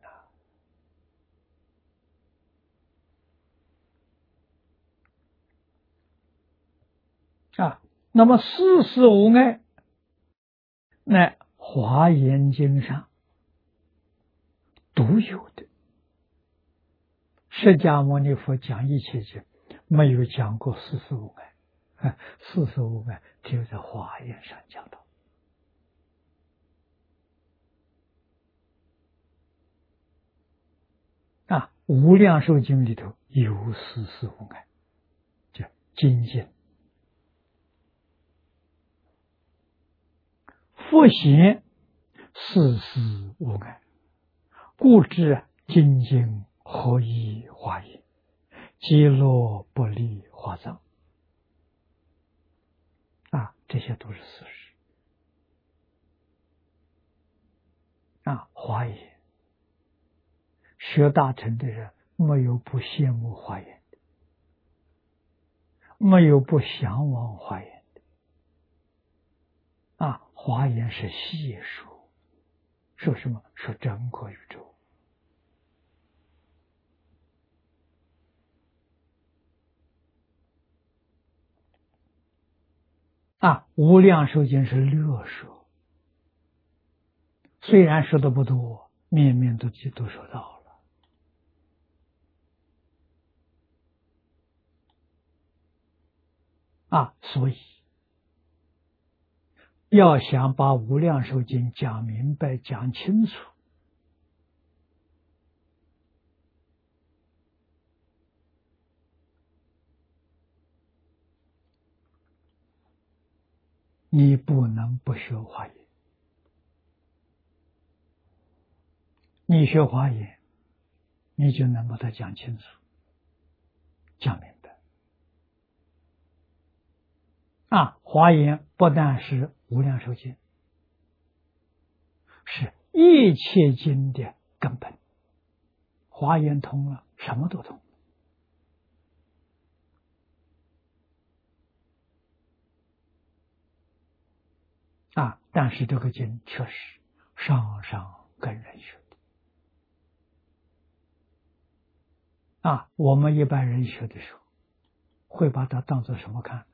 那么四事无碍，乃华严经上独有的，释迦牟尼佛讲一切经没有讲过四事无碍四事无碍只有在华严上讲到无量寿经里头有四事无碍，叫精进复显四事无碍，故知精进合一华严，极乐不离华藏这些都是事实华严学大乘的人没有不羡慕华严的，没有不向往华严的华严是细说，说什么？说整个宇宙无量寿经是略说，虽然说的不多，面面都说到了所以要想把无量寿经讲明白讲清楚，你不能不学华严，你学华严你就能把它讲清楚讲明白华严不但是无量寿经，是一切经的根本，华严通了什么都通但是这个经确实上上根人学的我们一般人学的时候会把它当作什么看？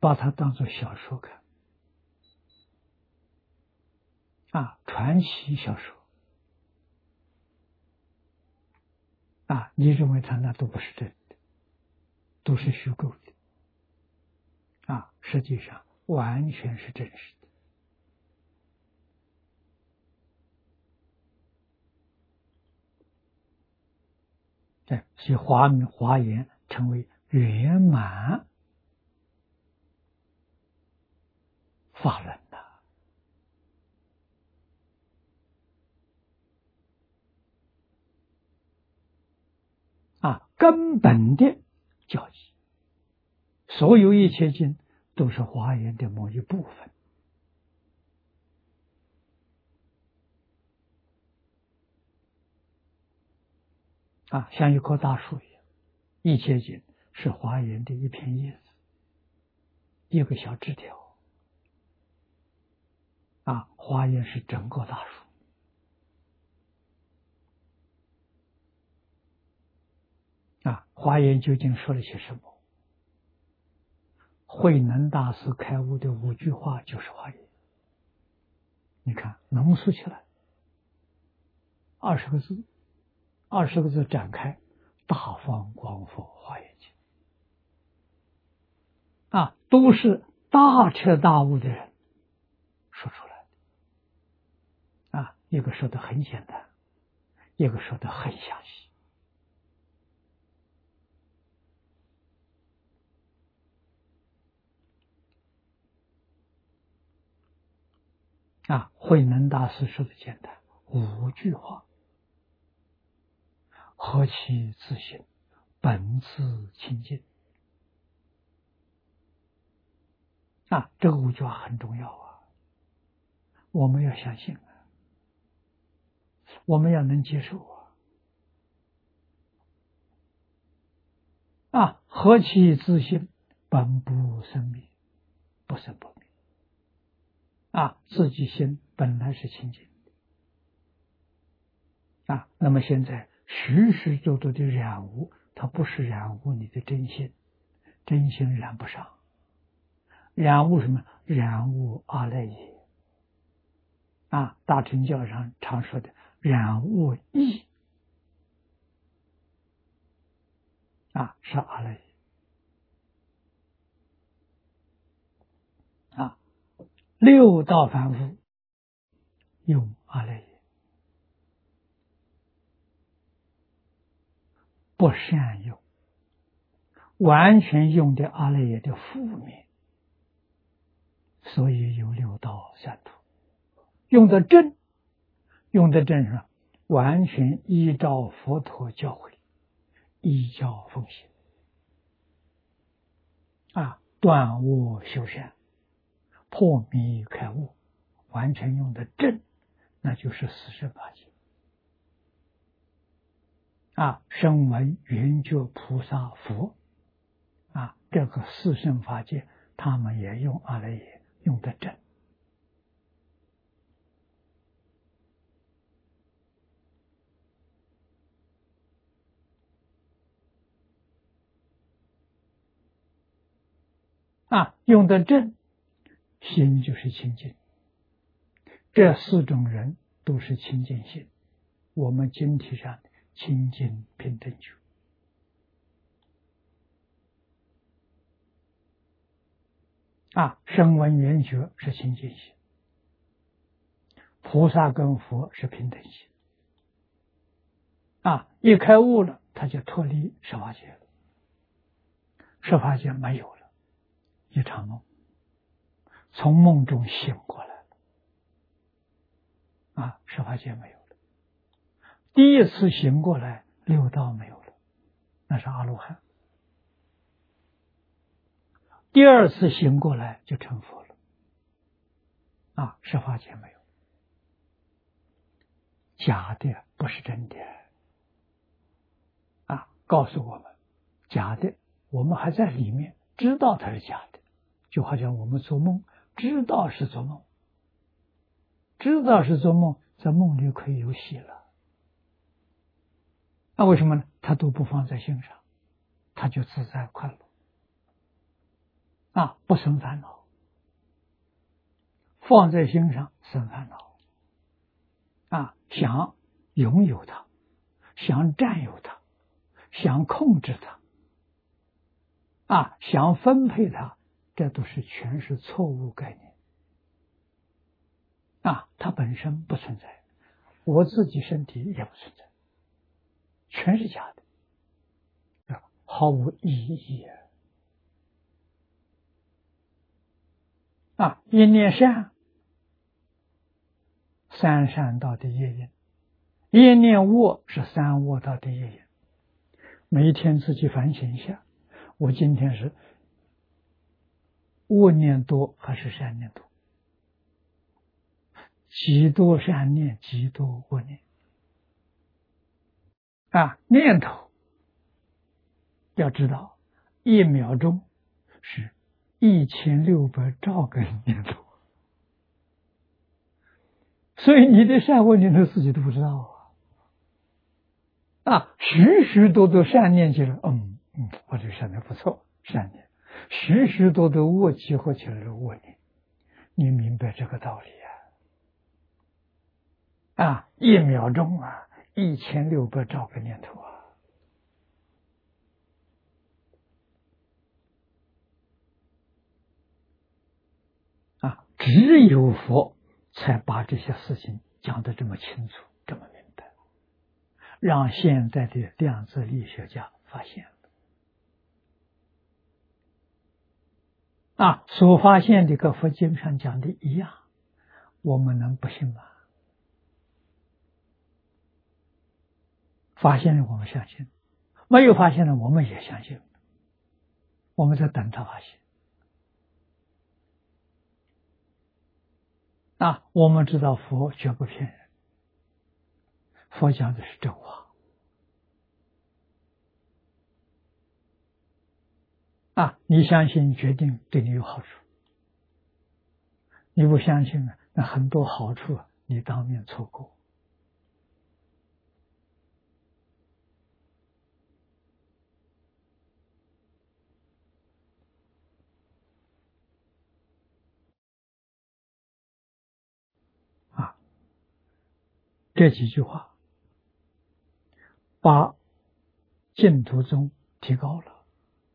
把它当作小说看，传奇小说，你认为它那都不是真的，都是虚构的，实际上完全是真实的。所以华严成为圆满法轮根本的教义。所有一切经都是华严的某一部分。像一棵大树一样，一切经是华严的一片叶子，一个小枝条。华严是整个大树。华严究竟说了些什么？慧能大师开悟的5句话就是华严。你看，浓缩起来20个字，20个字展开，大放光佛华严经。都是大彻大悟的人说出来的。一个说的很简单，一个说的很详细。慧能大师说的简单，5句话：何其自信，本自清净。这个5句话很重要我们要相信我们要能接受何其自信，本不生灭，不生不灭。自己心本来是清净的。那么现在许许多多的染污，它不是染污你的真心，真心染不上。染污什么？染污阿赖耶。大乘教上常说的染污意，是阿赖耶。6道凡夫用阿赖耶，不善用，完全用的阿赖耶的负面，所以有6道三途。用的正上，完全依照佛陀教诲，依教奉行，断恶修善，破迷开悟，完全用的正，那就是四圣法界。声闻缘觉菩萨佛，这个四圣法界，他们也用阿赖耶，用的正。用的正，心就是清净。这4种人都是清净心，我们经题上的清净平等觉。声闻缘觉是清净心，菩萨跟佛是平等心。一开悟了，他就脱离十法界了，十法界没有了，一场梦，从梦中醒过来了，十法界没有了。第一次醒过来，6道没有了，那是阿罗汉。第二次醒过来就成佛了，十法界没有，假的不是真的，告诉我们假的，我们还在里面知道它是假的，就好像我们做梦知道是做梦，知道是做梦，在梦里可以有喜乐。为什么呢？他都不放在心上，他就自在快乐。 不生烦恼，放在心上生烦恼，想拥有它，想占有它，想控制它，想分配它，这都是全是错误概念，它本身不存在，我自己身体也不存在，全是假的，毫无意义一念善，三善道的业因；一念恶是三恶道的业因。每一天自己反省一下，我今天是恶念多还是善念多？极多善念，极多恶念。念头要知道，1秒钟是1600兆个念头，所以你的善恶念头自己都不知道许许多多善念起来，我这个善念不错，善念；许许多多恶集合起来的恶念，你明白这个道理1秒钟1600兆个念头只有佛才把这些事情讲得这么清楚，这么明白，让现在的量子力学家发现所发现的跟佛经上讲的一样，我们能不信吗？发现了我们相信，没有发现了我们也相信，我们在等他发现我们知道佛绝不骗人，佛讲的是真话你相信决定对你有好处，你不相信那很多好处你当面错过这几句话把净土宗提高了，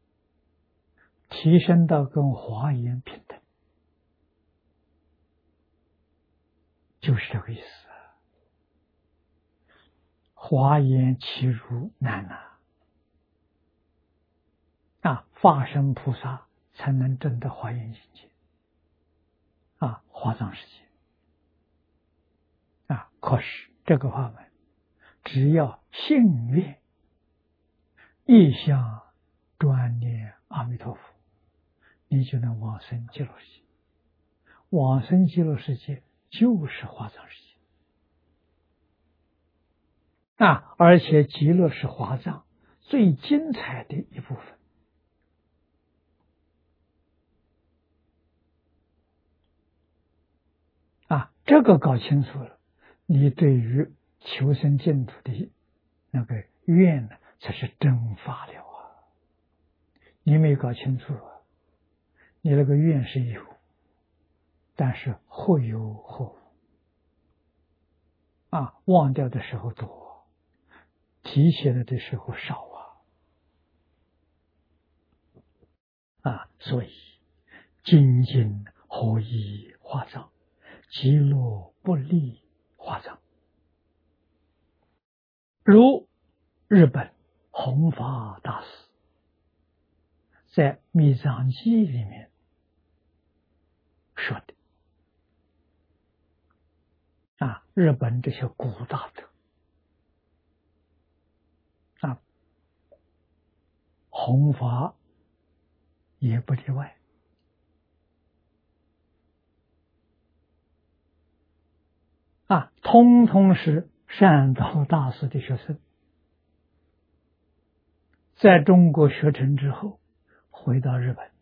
提升到跟华严平等，就是这个意思华严其如难化身菩萨才能证得华严境界华藏世界可是这个法门只要信愿意向专念阿弥陀佛，你就能往生极乐世界。往生极乐世界就是华藏世界而且极乐是华藏最精彩的一部分这个搞清楚了，你对于求生净土的那个愿呢，才是真发了你没搞清楚你那个愿是有，但是或有或无忘掉的时候多，提起来的时候少所以精进合一华藏，极乐不离华藏。如日本弘法大师在《密藏记》里面说的日本这些古大德弘法也不例外通通是善导大师的学生，在中国学成之后回到日本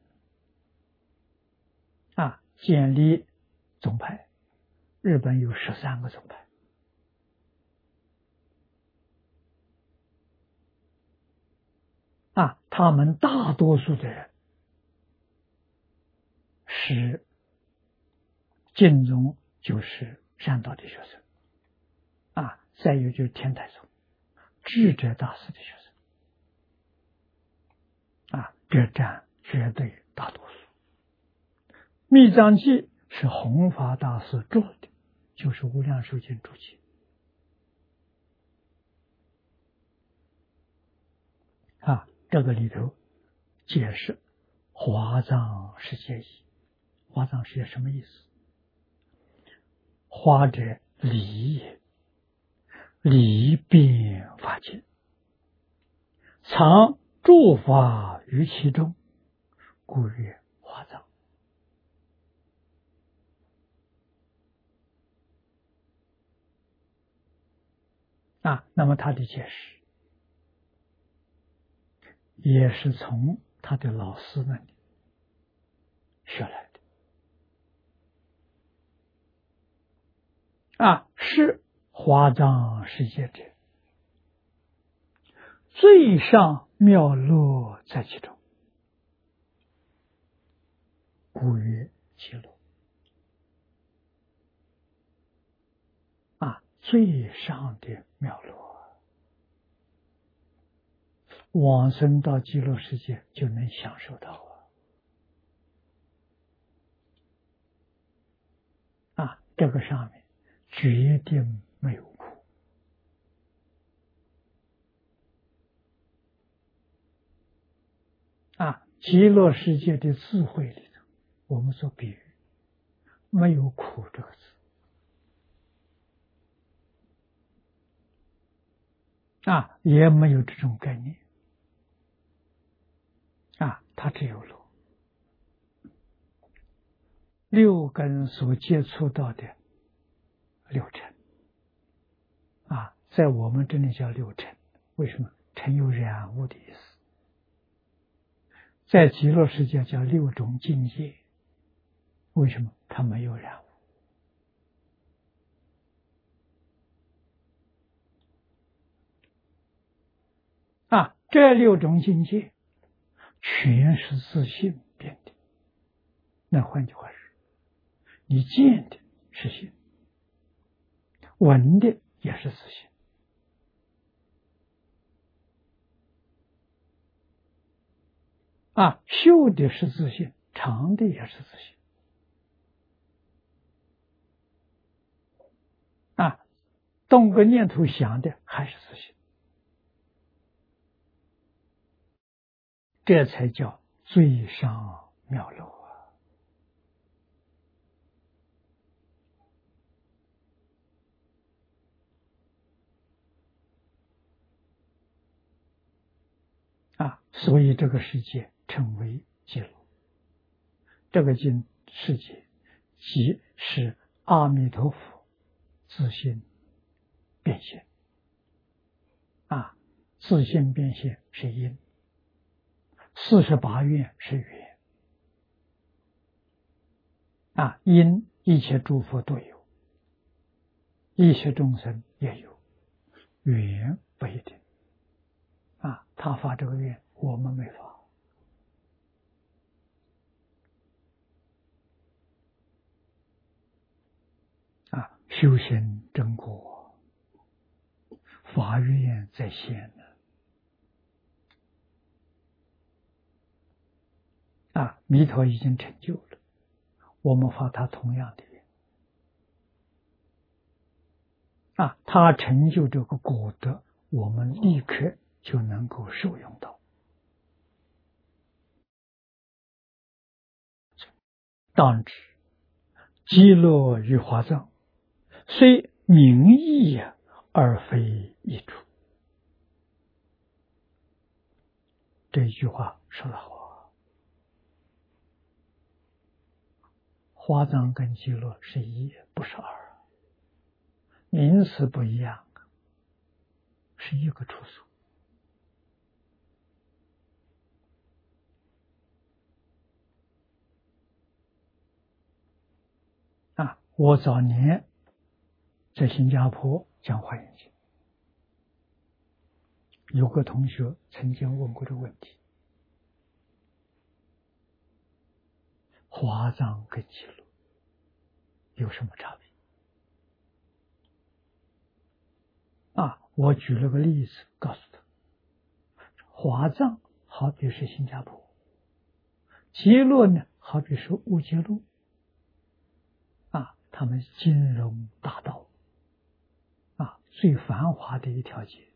建立宗派，日本有13个宗派他们大多数的人是净宗就是善导的学生再有就是天台宗智者大师的学生这占绝对大多数。密藏记是弘法大师做的，就是无量寿经注解这个里头解释华藏世界义。华藏世界什么意思？华者理也，理遍法界，藏诸法于其中，故曰华藏。那么他的解释也是从他的老师那里学来的是华藏世界者，最上妙乐在其中，故曰极乐。最上的妙乐，往生到极乐世界就能享受到这个上面决定没有苦极乐世界的智慧里头，我们说比喻没有苦这个字也没有这种概念它只有乐。六根所接触到的六尘在我们这里叫六尘，为什么？尘有染污的意思。在极乐世界叫六种境界，为什么？它没有染污这六种境界全是自性变的。那换句话说，你见的是性，闻的也是自性嗅的是自性，尝的也是自性动个念头想的还是自性，这才叫最上妙乐所以这个世界称为极乐。这个世界即是阿弥陀佛自性变现自性变现是因，48愿是缘因一切诸佛都有，一切众生也有，缘不一定他发这个愿，我们没发修行正果，法愿在先弥陀已经成就了，我们发他同样的愿他成就这个果德，我们立刻就能够受用到。当知极乐与华藏虽名义而非一处。这一句话说得好，华藏跟极乐是一，不是二，名词不一样，是一个处所我早年在新加坡讲华严经，有个同学曾经问过这个问题： 华藏跟极乐有什么差别？我举了个例子告诉他，华藏好比是新加坡，极乐呢好比是乌节路，他们金融大道，最繁华的一条街，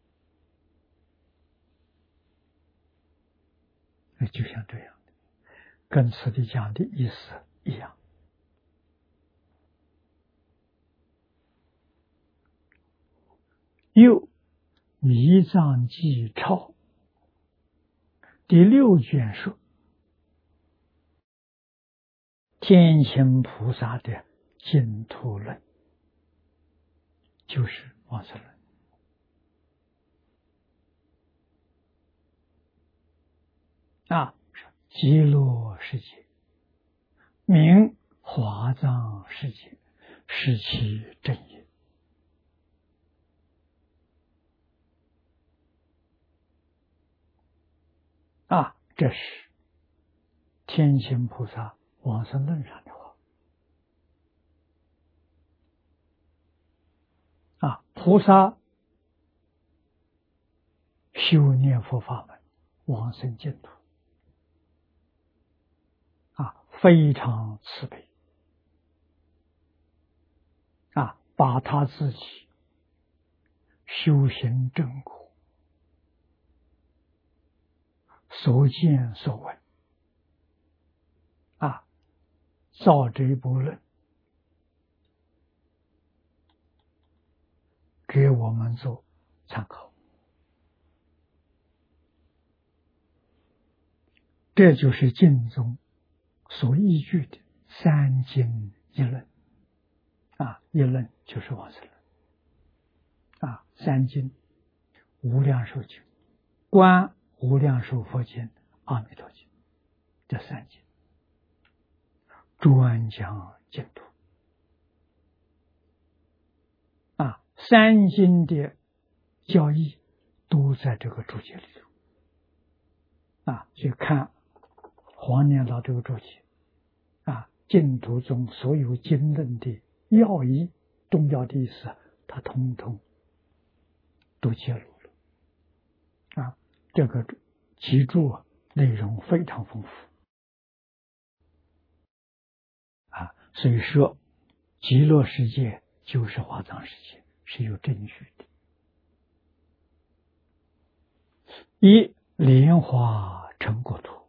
就像这样的，跟此地讲的意思一样。又弥藏记钞第6卷说，天亲菩萨的净土论，就是往生论。极乐世界名华藏世界，是其正业。这是天亲菩萨往生论上的话。菩萨修念佛法门，往生净土，非常慈悲，把他自己修行正果所见所闻造这一部论给我们做参考。这就是经中所依据的三经一论。一论就是往生论。三经无量寿经、观无量寿佛经、阿弥陀经，这三经专讲净土。三经的教义都在这个注解里头。去看黄念老这个注解，净土中所有经论的要义、重要的意思，他统统都揭露了。这个集注内容非常丰富。所以说极乐世界就是华藏世界，是有证据的。一莲花成国土，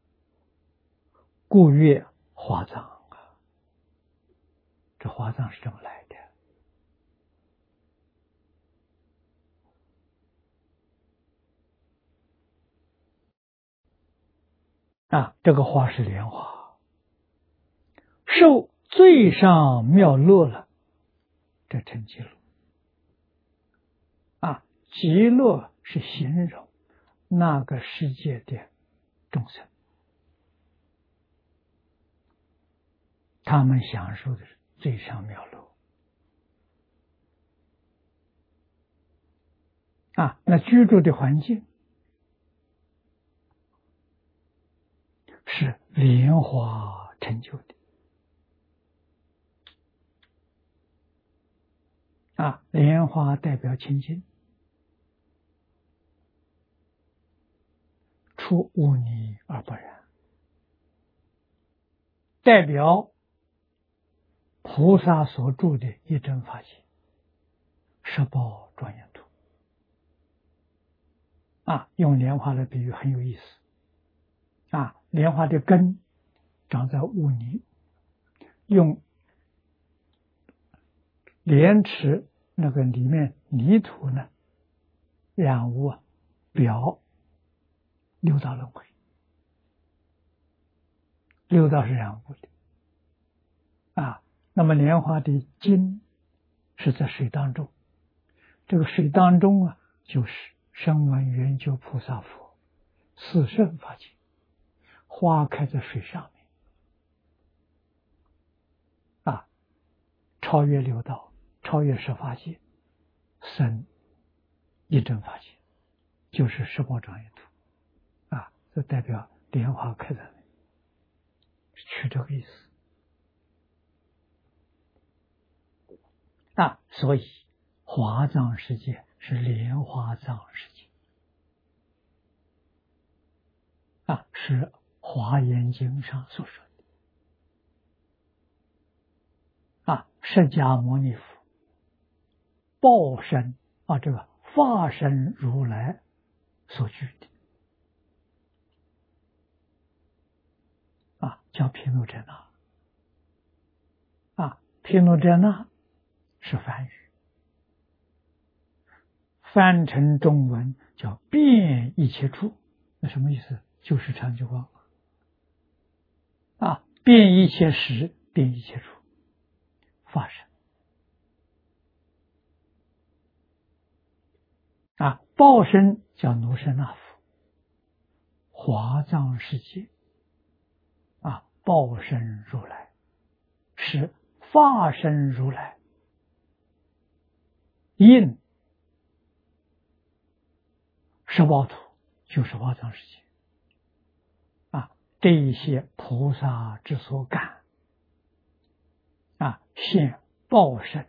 故曰华藏。这华藏是这么来的。这个花是莲花，受最上妙乐了，这成极乐。极乐是形容那个世界的众生，他们享受的是最上妙乐。那居住的环境是莲花成就的。莲花代表清净，出污泥而不染，代表菩萨所住的一真法界，十宝庄严土。用莲花来比喻很有意思。莲花的根长在污泥，用莲池那个里面泥土呢染污表六道轮回，六道是染污的。那么莲花的根是在水当中，这个水当中就是声闻缘觉菩萨佛四圣法界，花开在水上面，超越六道，超越十法界，生一真法界，就是十宝庄严土。这代表莲花开在那里。 取这个意思所以华藏世界是莲花藏世界是《华严经》上所说的释迦牟尼佛报身这个化身如来所居的叫毗卢遮那毗卢遮那是梵语，翻成中文叫遍一切处，那什么意思？就是常寂光遍一切时，遍一切处，化身报身叫奴舍那佛，华藏世界报身如来是化身如来应十报土，就是华藏世界这一些菩萨之所感现报身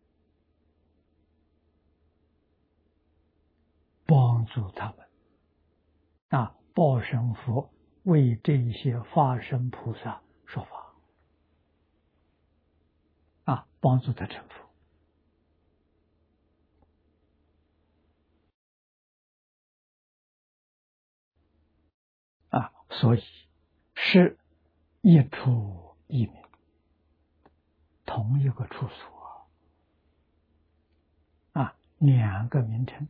帮助他们报身佛为这一些化身菩萨说法帮助他成佛所以是一处一名，同一个处所两个名称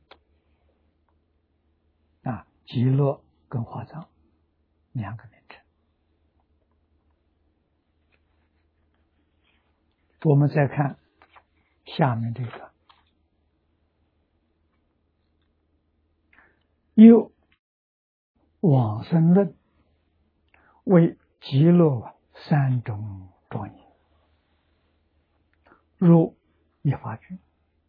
极乐跟华藏两个名称。我们再看下面这个，又往生论为极乐三种庄严，如一法句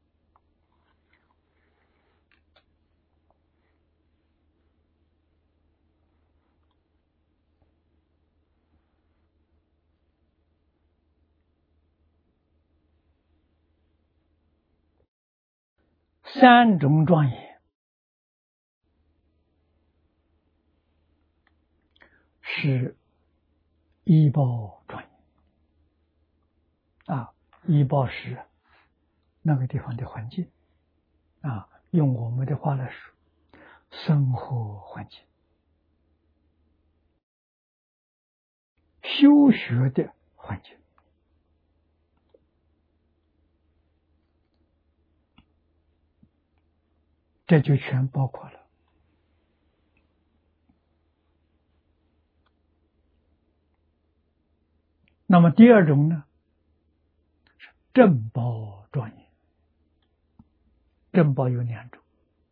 三种庄严是依报庄严依报是那个地方的环境用我们的话来说，生活环境，修学的环境，这就全包括了。那么第二种呢，是正报庄严。正报有两种，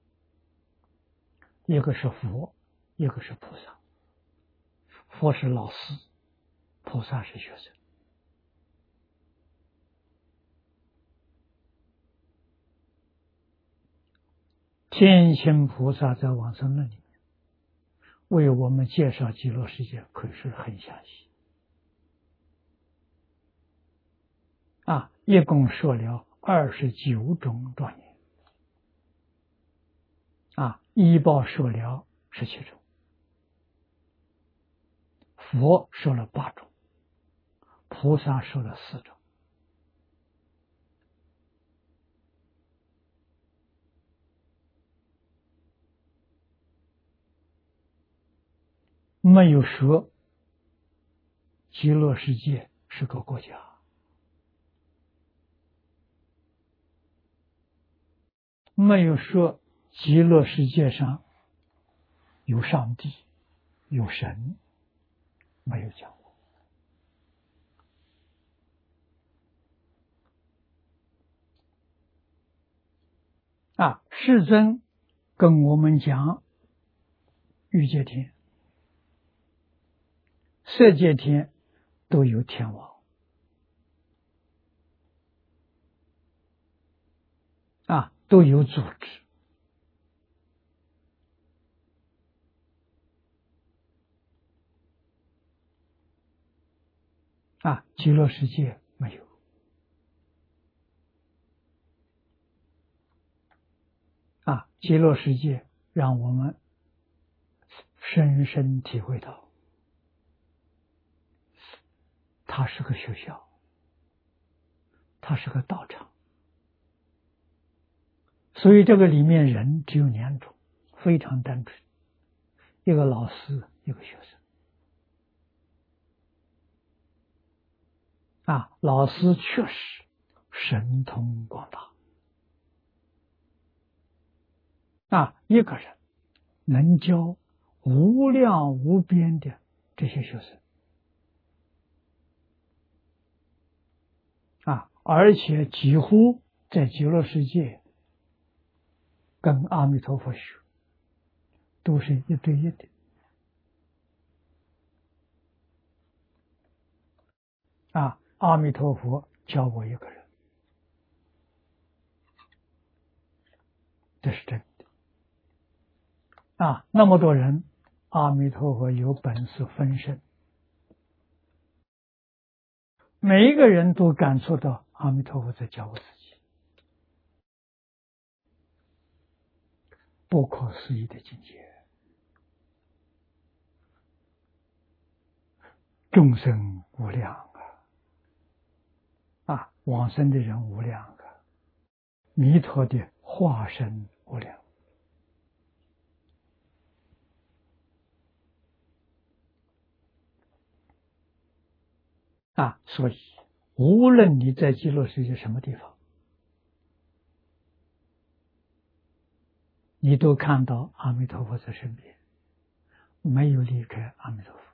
一个是佛，一个是菩萨。佛是老师，菩萨是学生。天心菩萨在往生论里面为我们介绍极乐世界，可是很详细一共说了29种庄严依报说了17种，佛说了8种，菩萨说了4种。没有说极乐世界是个国家，没有说极乐世界上有上帝有神，没有讲过世尊跟我们讲欲界天色界天都有天王都有组织极乐世界没有。极乐世界让我们深深体会到，它是个学校，它是个道场。所以这个里面人只有2种，非常单纯，一个老师，一个学生。老师确实神通广大，一个人能教无量无边的这些学生，而且几乎在极乐世界跟阿弥陀佛学，都是1对1的。阿弥陀佛教我一个人，这是真的。那么多人，阿弥陀佛有本事分身，每一个人都感受到阿弥陀佛在教我自己，不可思议的境界。众生无量往生的人无量弥陀的化身无量。所以无论你在极乐世界什么地方，你都看到阿弥陀佛在身边，没有离开阿弥陀佛。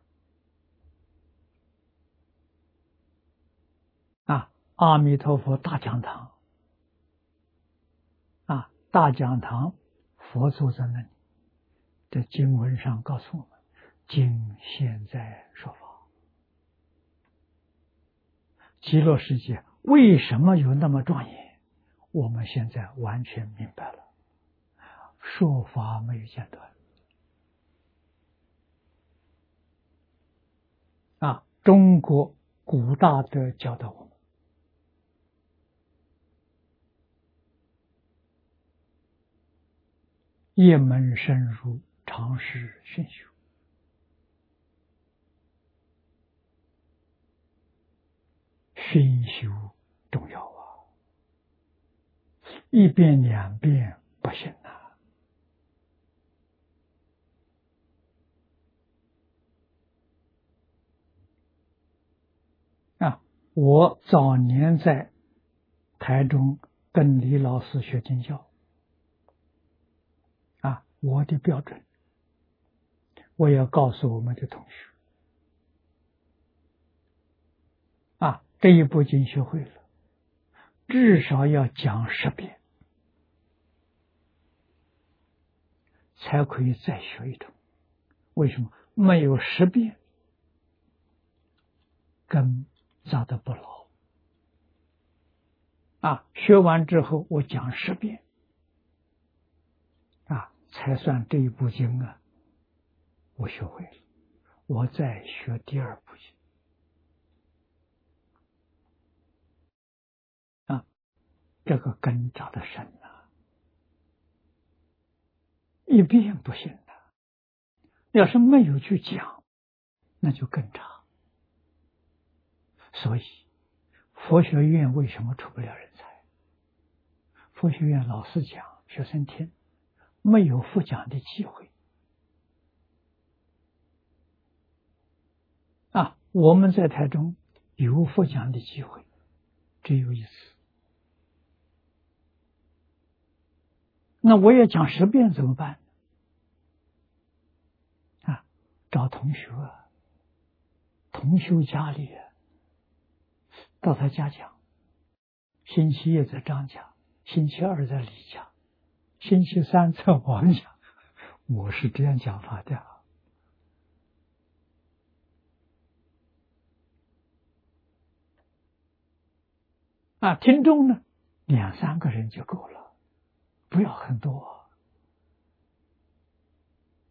阿弥陀佛大讲堂，大讲堂佛坐在那里，在经文上告诉我们，今现在说法。极乐世界为什么有那么庄严？我们现在完全明白了，说法没有间断。中国古大德教导我们，一门深入，常识熏修。熏修重要1遍2遍不行我早年在台中跟李老师学经教，我的标准，我要告诉我们的同学，这一部经学会了，至少要讲10遍，才可以再学一种。为什么？没有10遍，根扎得不牢。学完之后我讲10遍，才算这一部经我学会了，我再学第2部经。这个根扎得深1遍不行要是没有去讲，那就更差。所以佛学院为什么出不了人才？佛学院老师讲，学生听，没有复讲的机会。我们在台中有复讲的机会，只有1次。那我也讲10遍怎么办？找同学同修家里到他家讲，星期1在张家，星期2在李家，星期3在王家，我是这样讲法的。听众呢，2、3个人就够了，不要很多。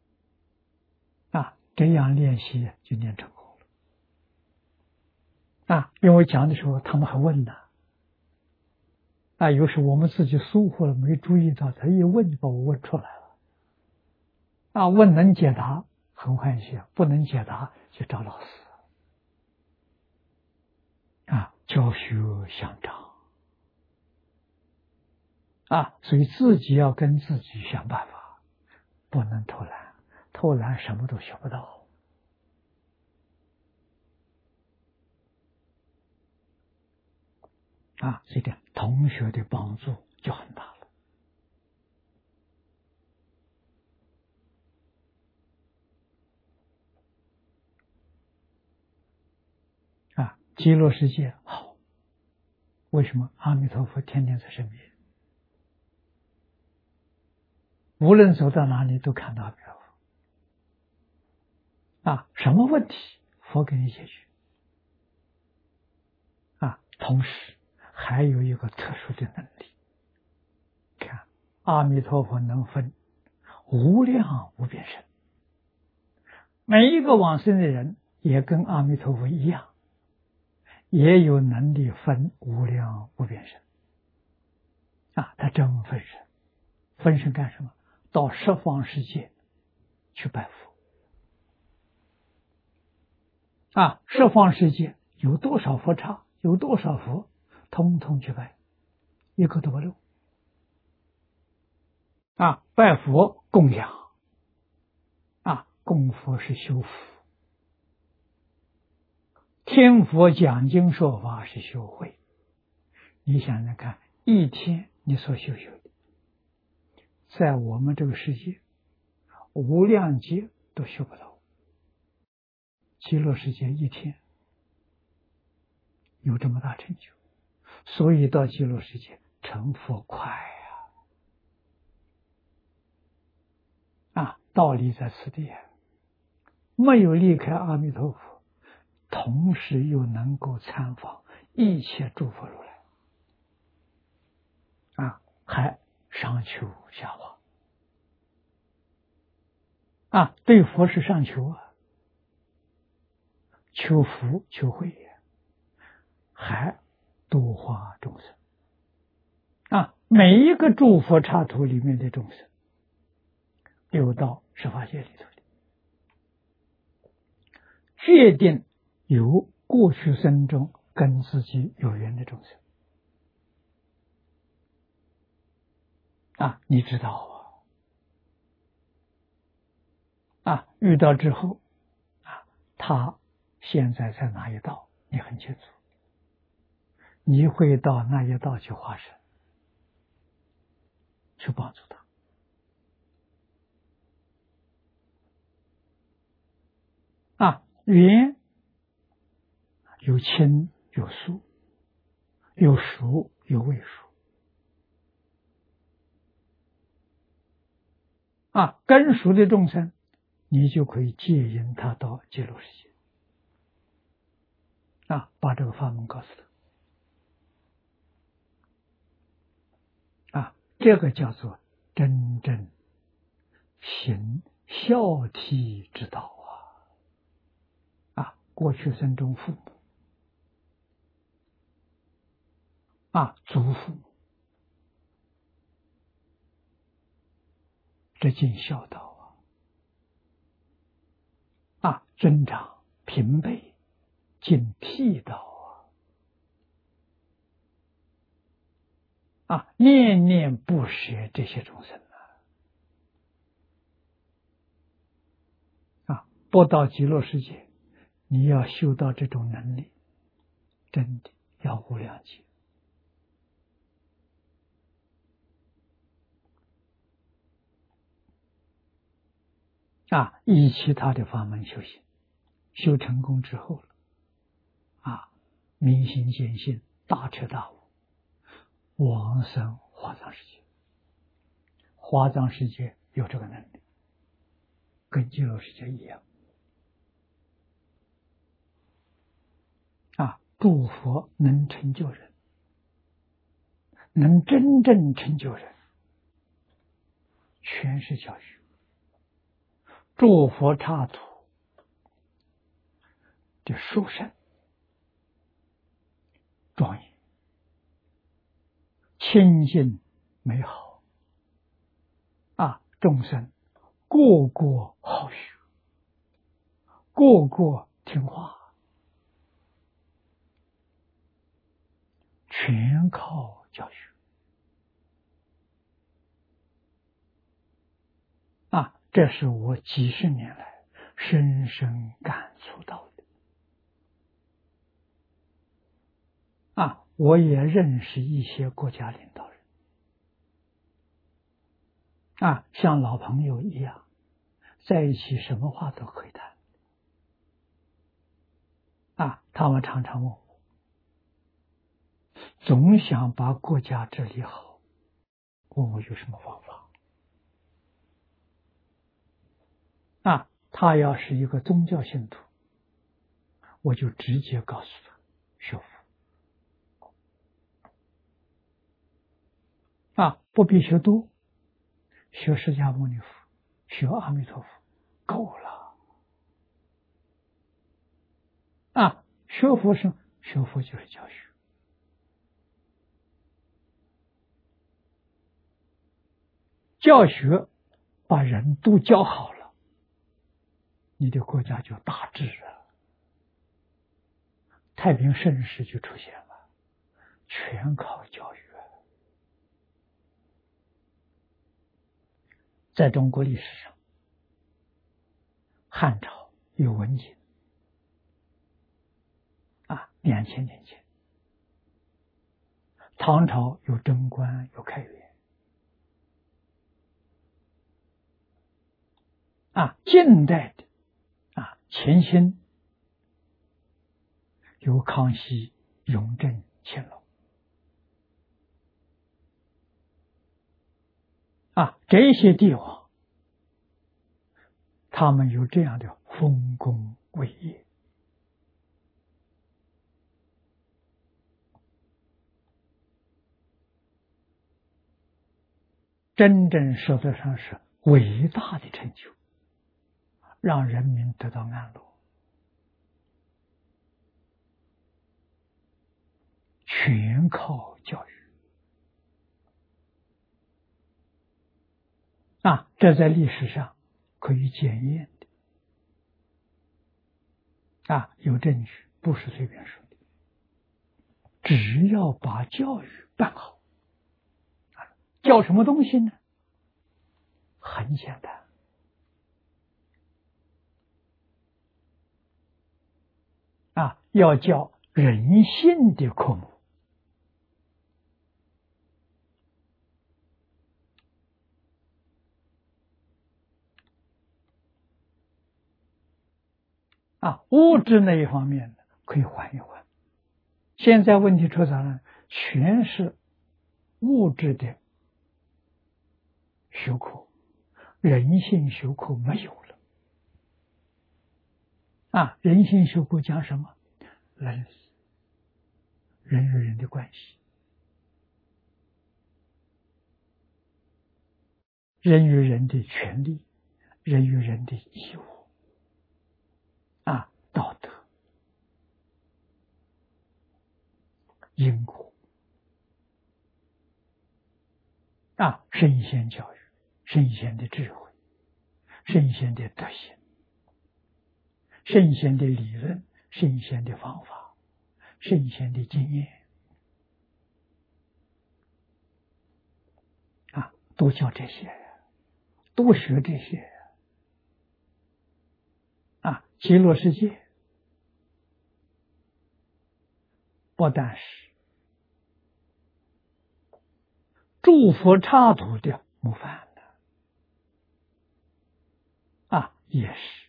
这样练习就练成功因为讲的时候他们还问呢，有时我们自己疏忽了，没注意到，他一问就把我问出来了。问能解答很欢喜，不能解答就找老师。教学相长。所以自己要跟自己想办法，不能偷懒，偷懒什么都学不到。这点同学的帮助就很大了。极乐世界好，为什么阿弥陀佛天天在身边？无论走到哪里都看到阿弥陀佛。什么问题佛给你解决。同时还有一个特殊的能力，看阿弥陀佛能分无量无边身，每一个往生的人也跟阿弥陀佛一样，也有能力分无量无边身。他真分身，分身干什么？到十方世界去拜佛。十方世界有多少佛刹，有多少佛，通通去拜，一个都不漏。拜佛供养，供佛是修福，听佛讲经说法是修慧。你想想看，一天你所修的，在我们这个世界无量劫都修不到，极乐世界一天有这么大成就，所以到极乐世界成佛快道理在此地。没有离开阿弥陀佛，同时又能够参访一切诸佛如来，还上求下化。对佛是上求求福求慧，还度化众生。每一个诸佛刹土里面的众生，流到十法界里头的，决定有过去生中跟自己有缘的众生。你知道遇到之后，他现在在哪一道，你很清楚，你会到那一道去化身，去帮助他。缘有亲有疏，有熟有未熟。根熟的众生，你就可以接引他到极乐世界。把这个法门告诉他。这个叫做真正行孝悌之道过去生中父母祖父母，这尽孝道尊长平辈尽悌道念念不舍这些众生不到极乐世界，你要修到这种能力，真的要无量劫。以其他的法门修行，修成功之后了，明心见性，大彻大悟，往生华藏世界。华藏世界有这个能力，跟极乐世界一样。诸佛能成就人，能真正成就人，全是教学。诸佛刹土的殊胜， 庄严、清净、美好众生个个好学，个个听话，全靠教学这是我几十年来深深感触到的我也认识一些国家领导人像老朋友一样，在一起什么话都可以谈他们常常问我，总想把国家治理好，问我有什么方法他要是一个宗教信徒，我就直接告诉他学佛不必学多，学释迦牟尼佛，学阿弥陀佛够了学佛就是教学，教学把人都教好了，你的国家就大治了，太平盛世就出现了，全靠教育。在中国历史上，汉朝有文景2000年前，唐朝有贞观有开元近代的乾清有康熙、雍正、乾隆这些帝王，他们有这样的丰功伟业真正说得上是伟大的成就，让人民得到安乐，全靠教育这在历史上可以检验的有证据，不是随便说的。只要把教育办好教什么东西呢？很简单要教人性的科目物质那一方面可以缓一缓。现在问题出啥呢？全是物质的学科，人性学科没有了人性学科讲什么？人与人的关系，人与人的权利，人与人的义务道德、因果圣贤教育，圣贤的智慧，圣贤的德行，圣贤的理论，圣贤的方法，圣贤的经验都教这些，都学这些极乐世界不但是诸佛刹土的模范也是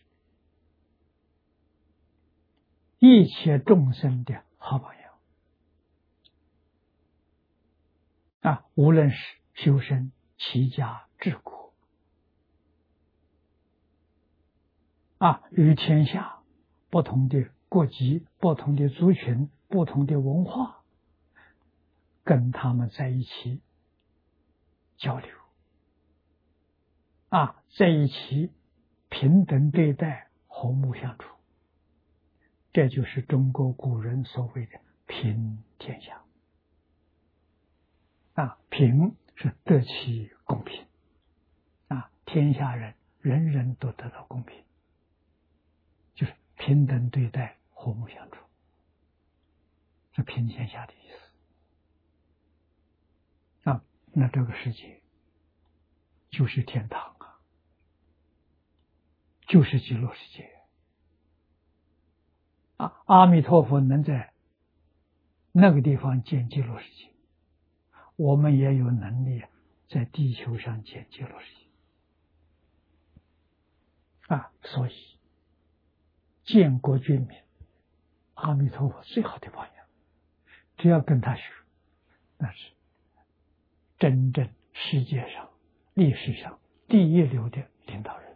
一切众生的好榜样无论是修身、齐家、治国与天下不同的国籍、不同的族群、不同的文化，跟他们在一起交流在一起平等对待，和睦相处，这就是中国古人所谓的平天下。平是得其公平，天下人人人都得到公平，就是平等对待，和睦相处，是平天下的意思。那这个世界就是天堂就是极乐世界。阿弥陀佛能在那个地方建极乐世界，我们也有能力在地球上建极乐世界。所以建国军民，阿弥陀佛最好的榜样，只要跟他学，那是真正世界上历史上第一流的领导人。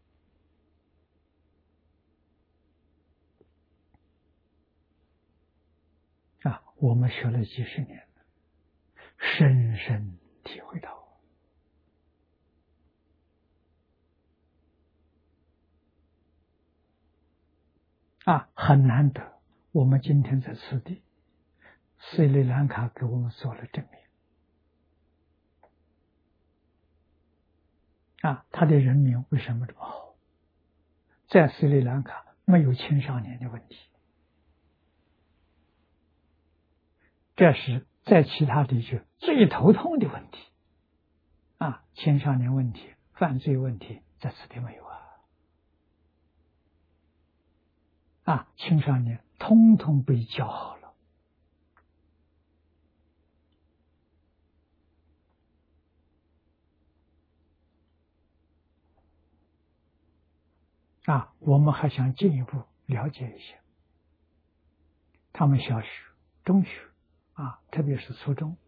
我们学了几十年，深深体会到很难得。我们今天在此地，斯里兰卡给我们做了证明。他的人民为什么这么好？在斯里兰卡没有青少年的问题，这是在其他地区最头痛的问题。青少年问题、犯罪问题，在此地没有青少年通通被教好了。我们还想进一步了解一下他们小学、中学特别是初中，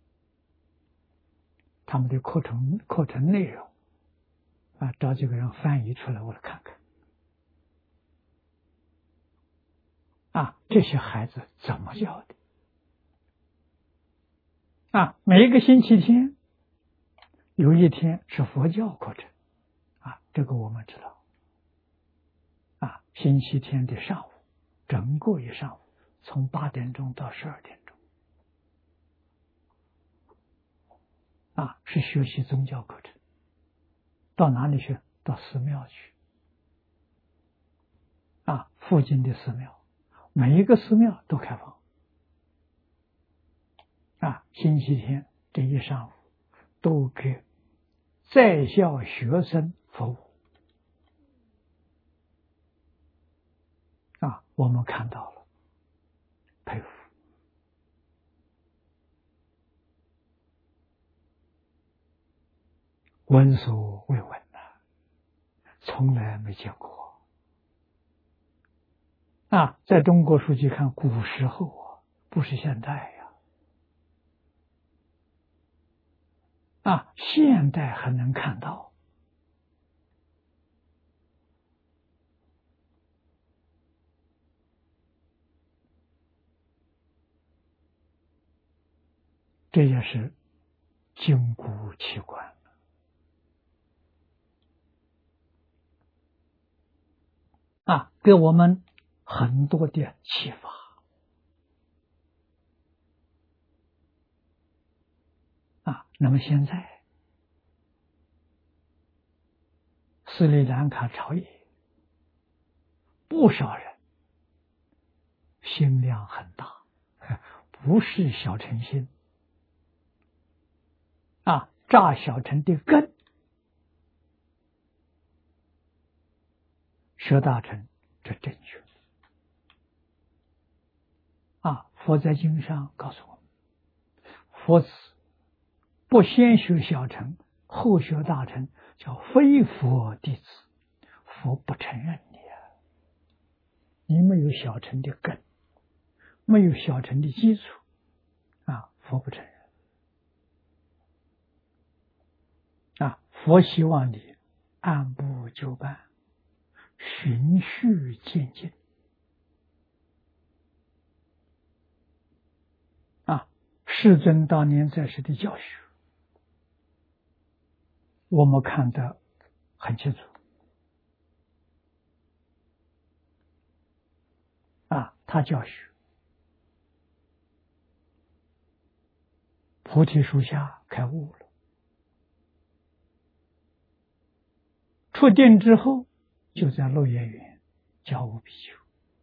他们的课程内容找几个人翻译出来，我来看看。这些孩子怎么教的？每一个星期天有一天是佛教课程，这个我们知道。星期天的上午，整个一上午，从8点钟到12点钟，是学习宗教课程。到哪里去？到寺庙去。附近的寺庙，每一个寺庙都开放。星期天这一上午都给在校学生服务。我们看到了，佩服。闻所未闻从来没见过。在中国书记看，古时候不是现代现代还能看到。这也是筋骨器官给我们很多的启发。那么现在斯里兰卡朝野不少人心量很大，不是小乘心炸小乘的根。学大乘这正确佛在经上告诉我们，佛子不先学小乘后学大乘，叫非佛弟子，佛不承认你没有小乘的根，没有小乘的基础佛不承认佛希望你按部就班，循序渐进世尊当年在世的教学，我们看得很清楚他教学菩提树下开悟了。出定之后，就在鹿野园教务比丘，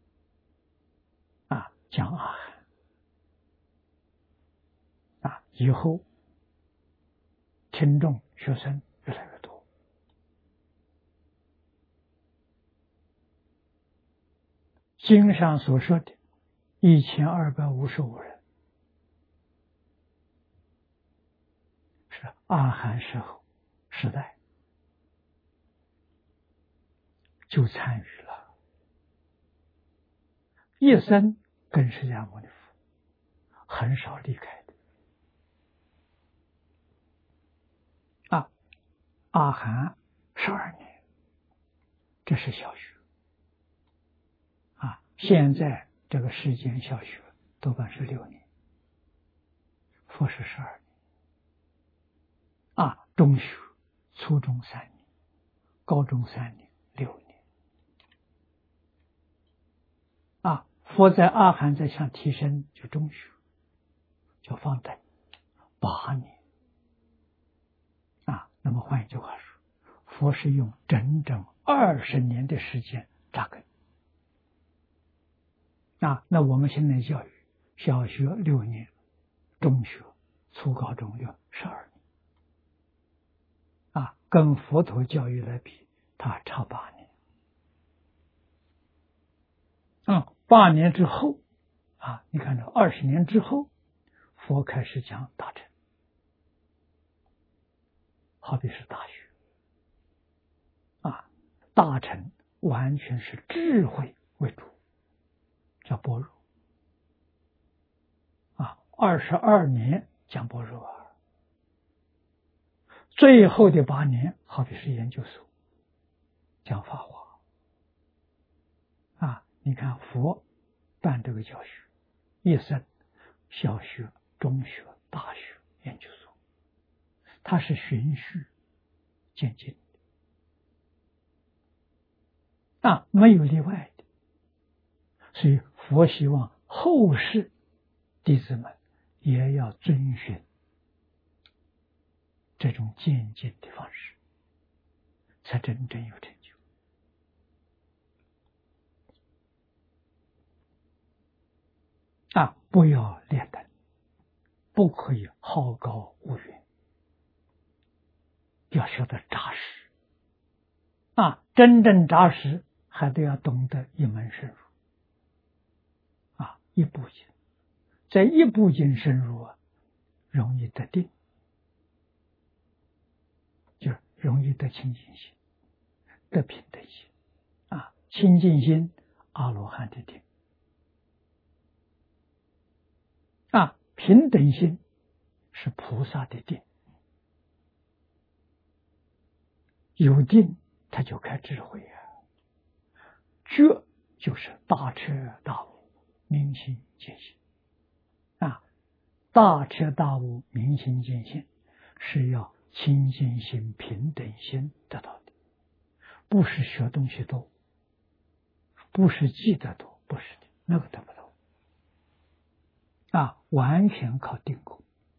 讲阿含，以后听众学生越来越多。经上所说的1255人，是阿含时代就参与了，一生跟释迦牟尼佛很少离开的。阿含12年，这是小学。现在这个世间小学多半是6年，佛是12年。中学、初中3年，高中3年，6年。佛在阿含在向提升，就中学，叫方等8年。那么换一句话说，佛是用整整20年的时间扎根。那我们现在教育，小学6年，中学、初高中12年。跟佛陀教育来比，它差8年。8年之后，你看这20年之后，佛开始讲大乘，好比是大学。大乘完全是智慧为主，叫般若。22年讲般若，最后的8年好比是研究所，讲法华。你看佛办这个教学，一生小学、中学、大学、研究所，它是循序渐进的，没有例外的。所以佛希望后世弟子们也要遵循这种渐进的方式，才真正有成就。不要劣等，不可以好高骛远，要学得扎实。真正扎实，还得要懂得一门深入。一部经，在一部经深入容易得定，就容易得清净心，得平等心。清净心，阿罗汉的定。平等心是菩萨的定。有定，他就开智慧觉就是大彻大悟，明心见性。大彻大悟，明心见性，是要清净心、平等心得到的，不是学东西多，不是记得多，不是的，那个得不到。完全靠定功。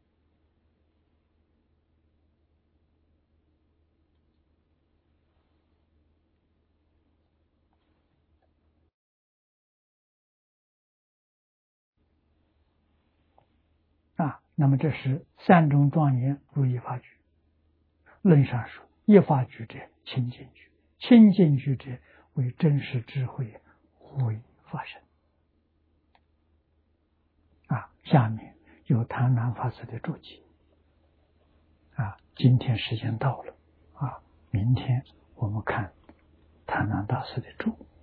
那么这是3种庄严如一法具。论上说，一法具者清净具，清净具者为真实智慧为发生。下面有谭鸾法师的注解。今天时间到了，明天我们看谭鸾大师的注。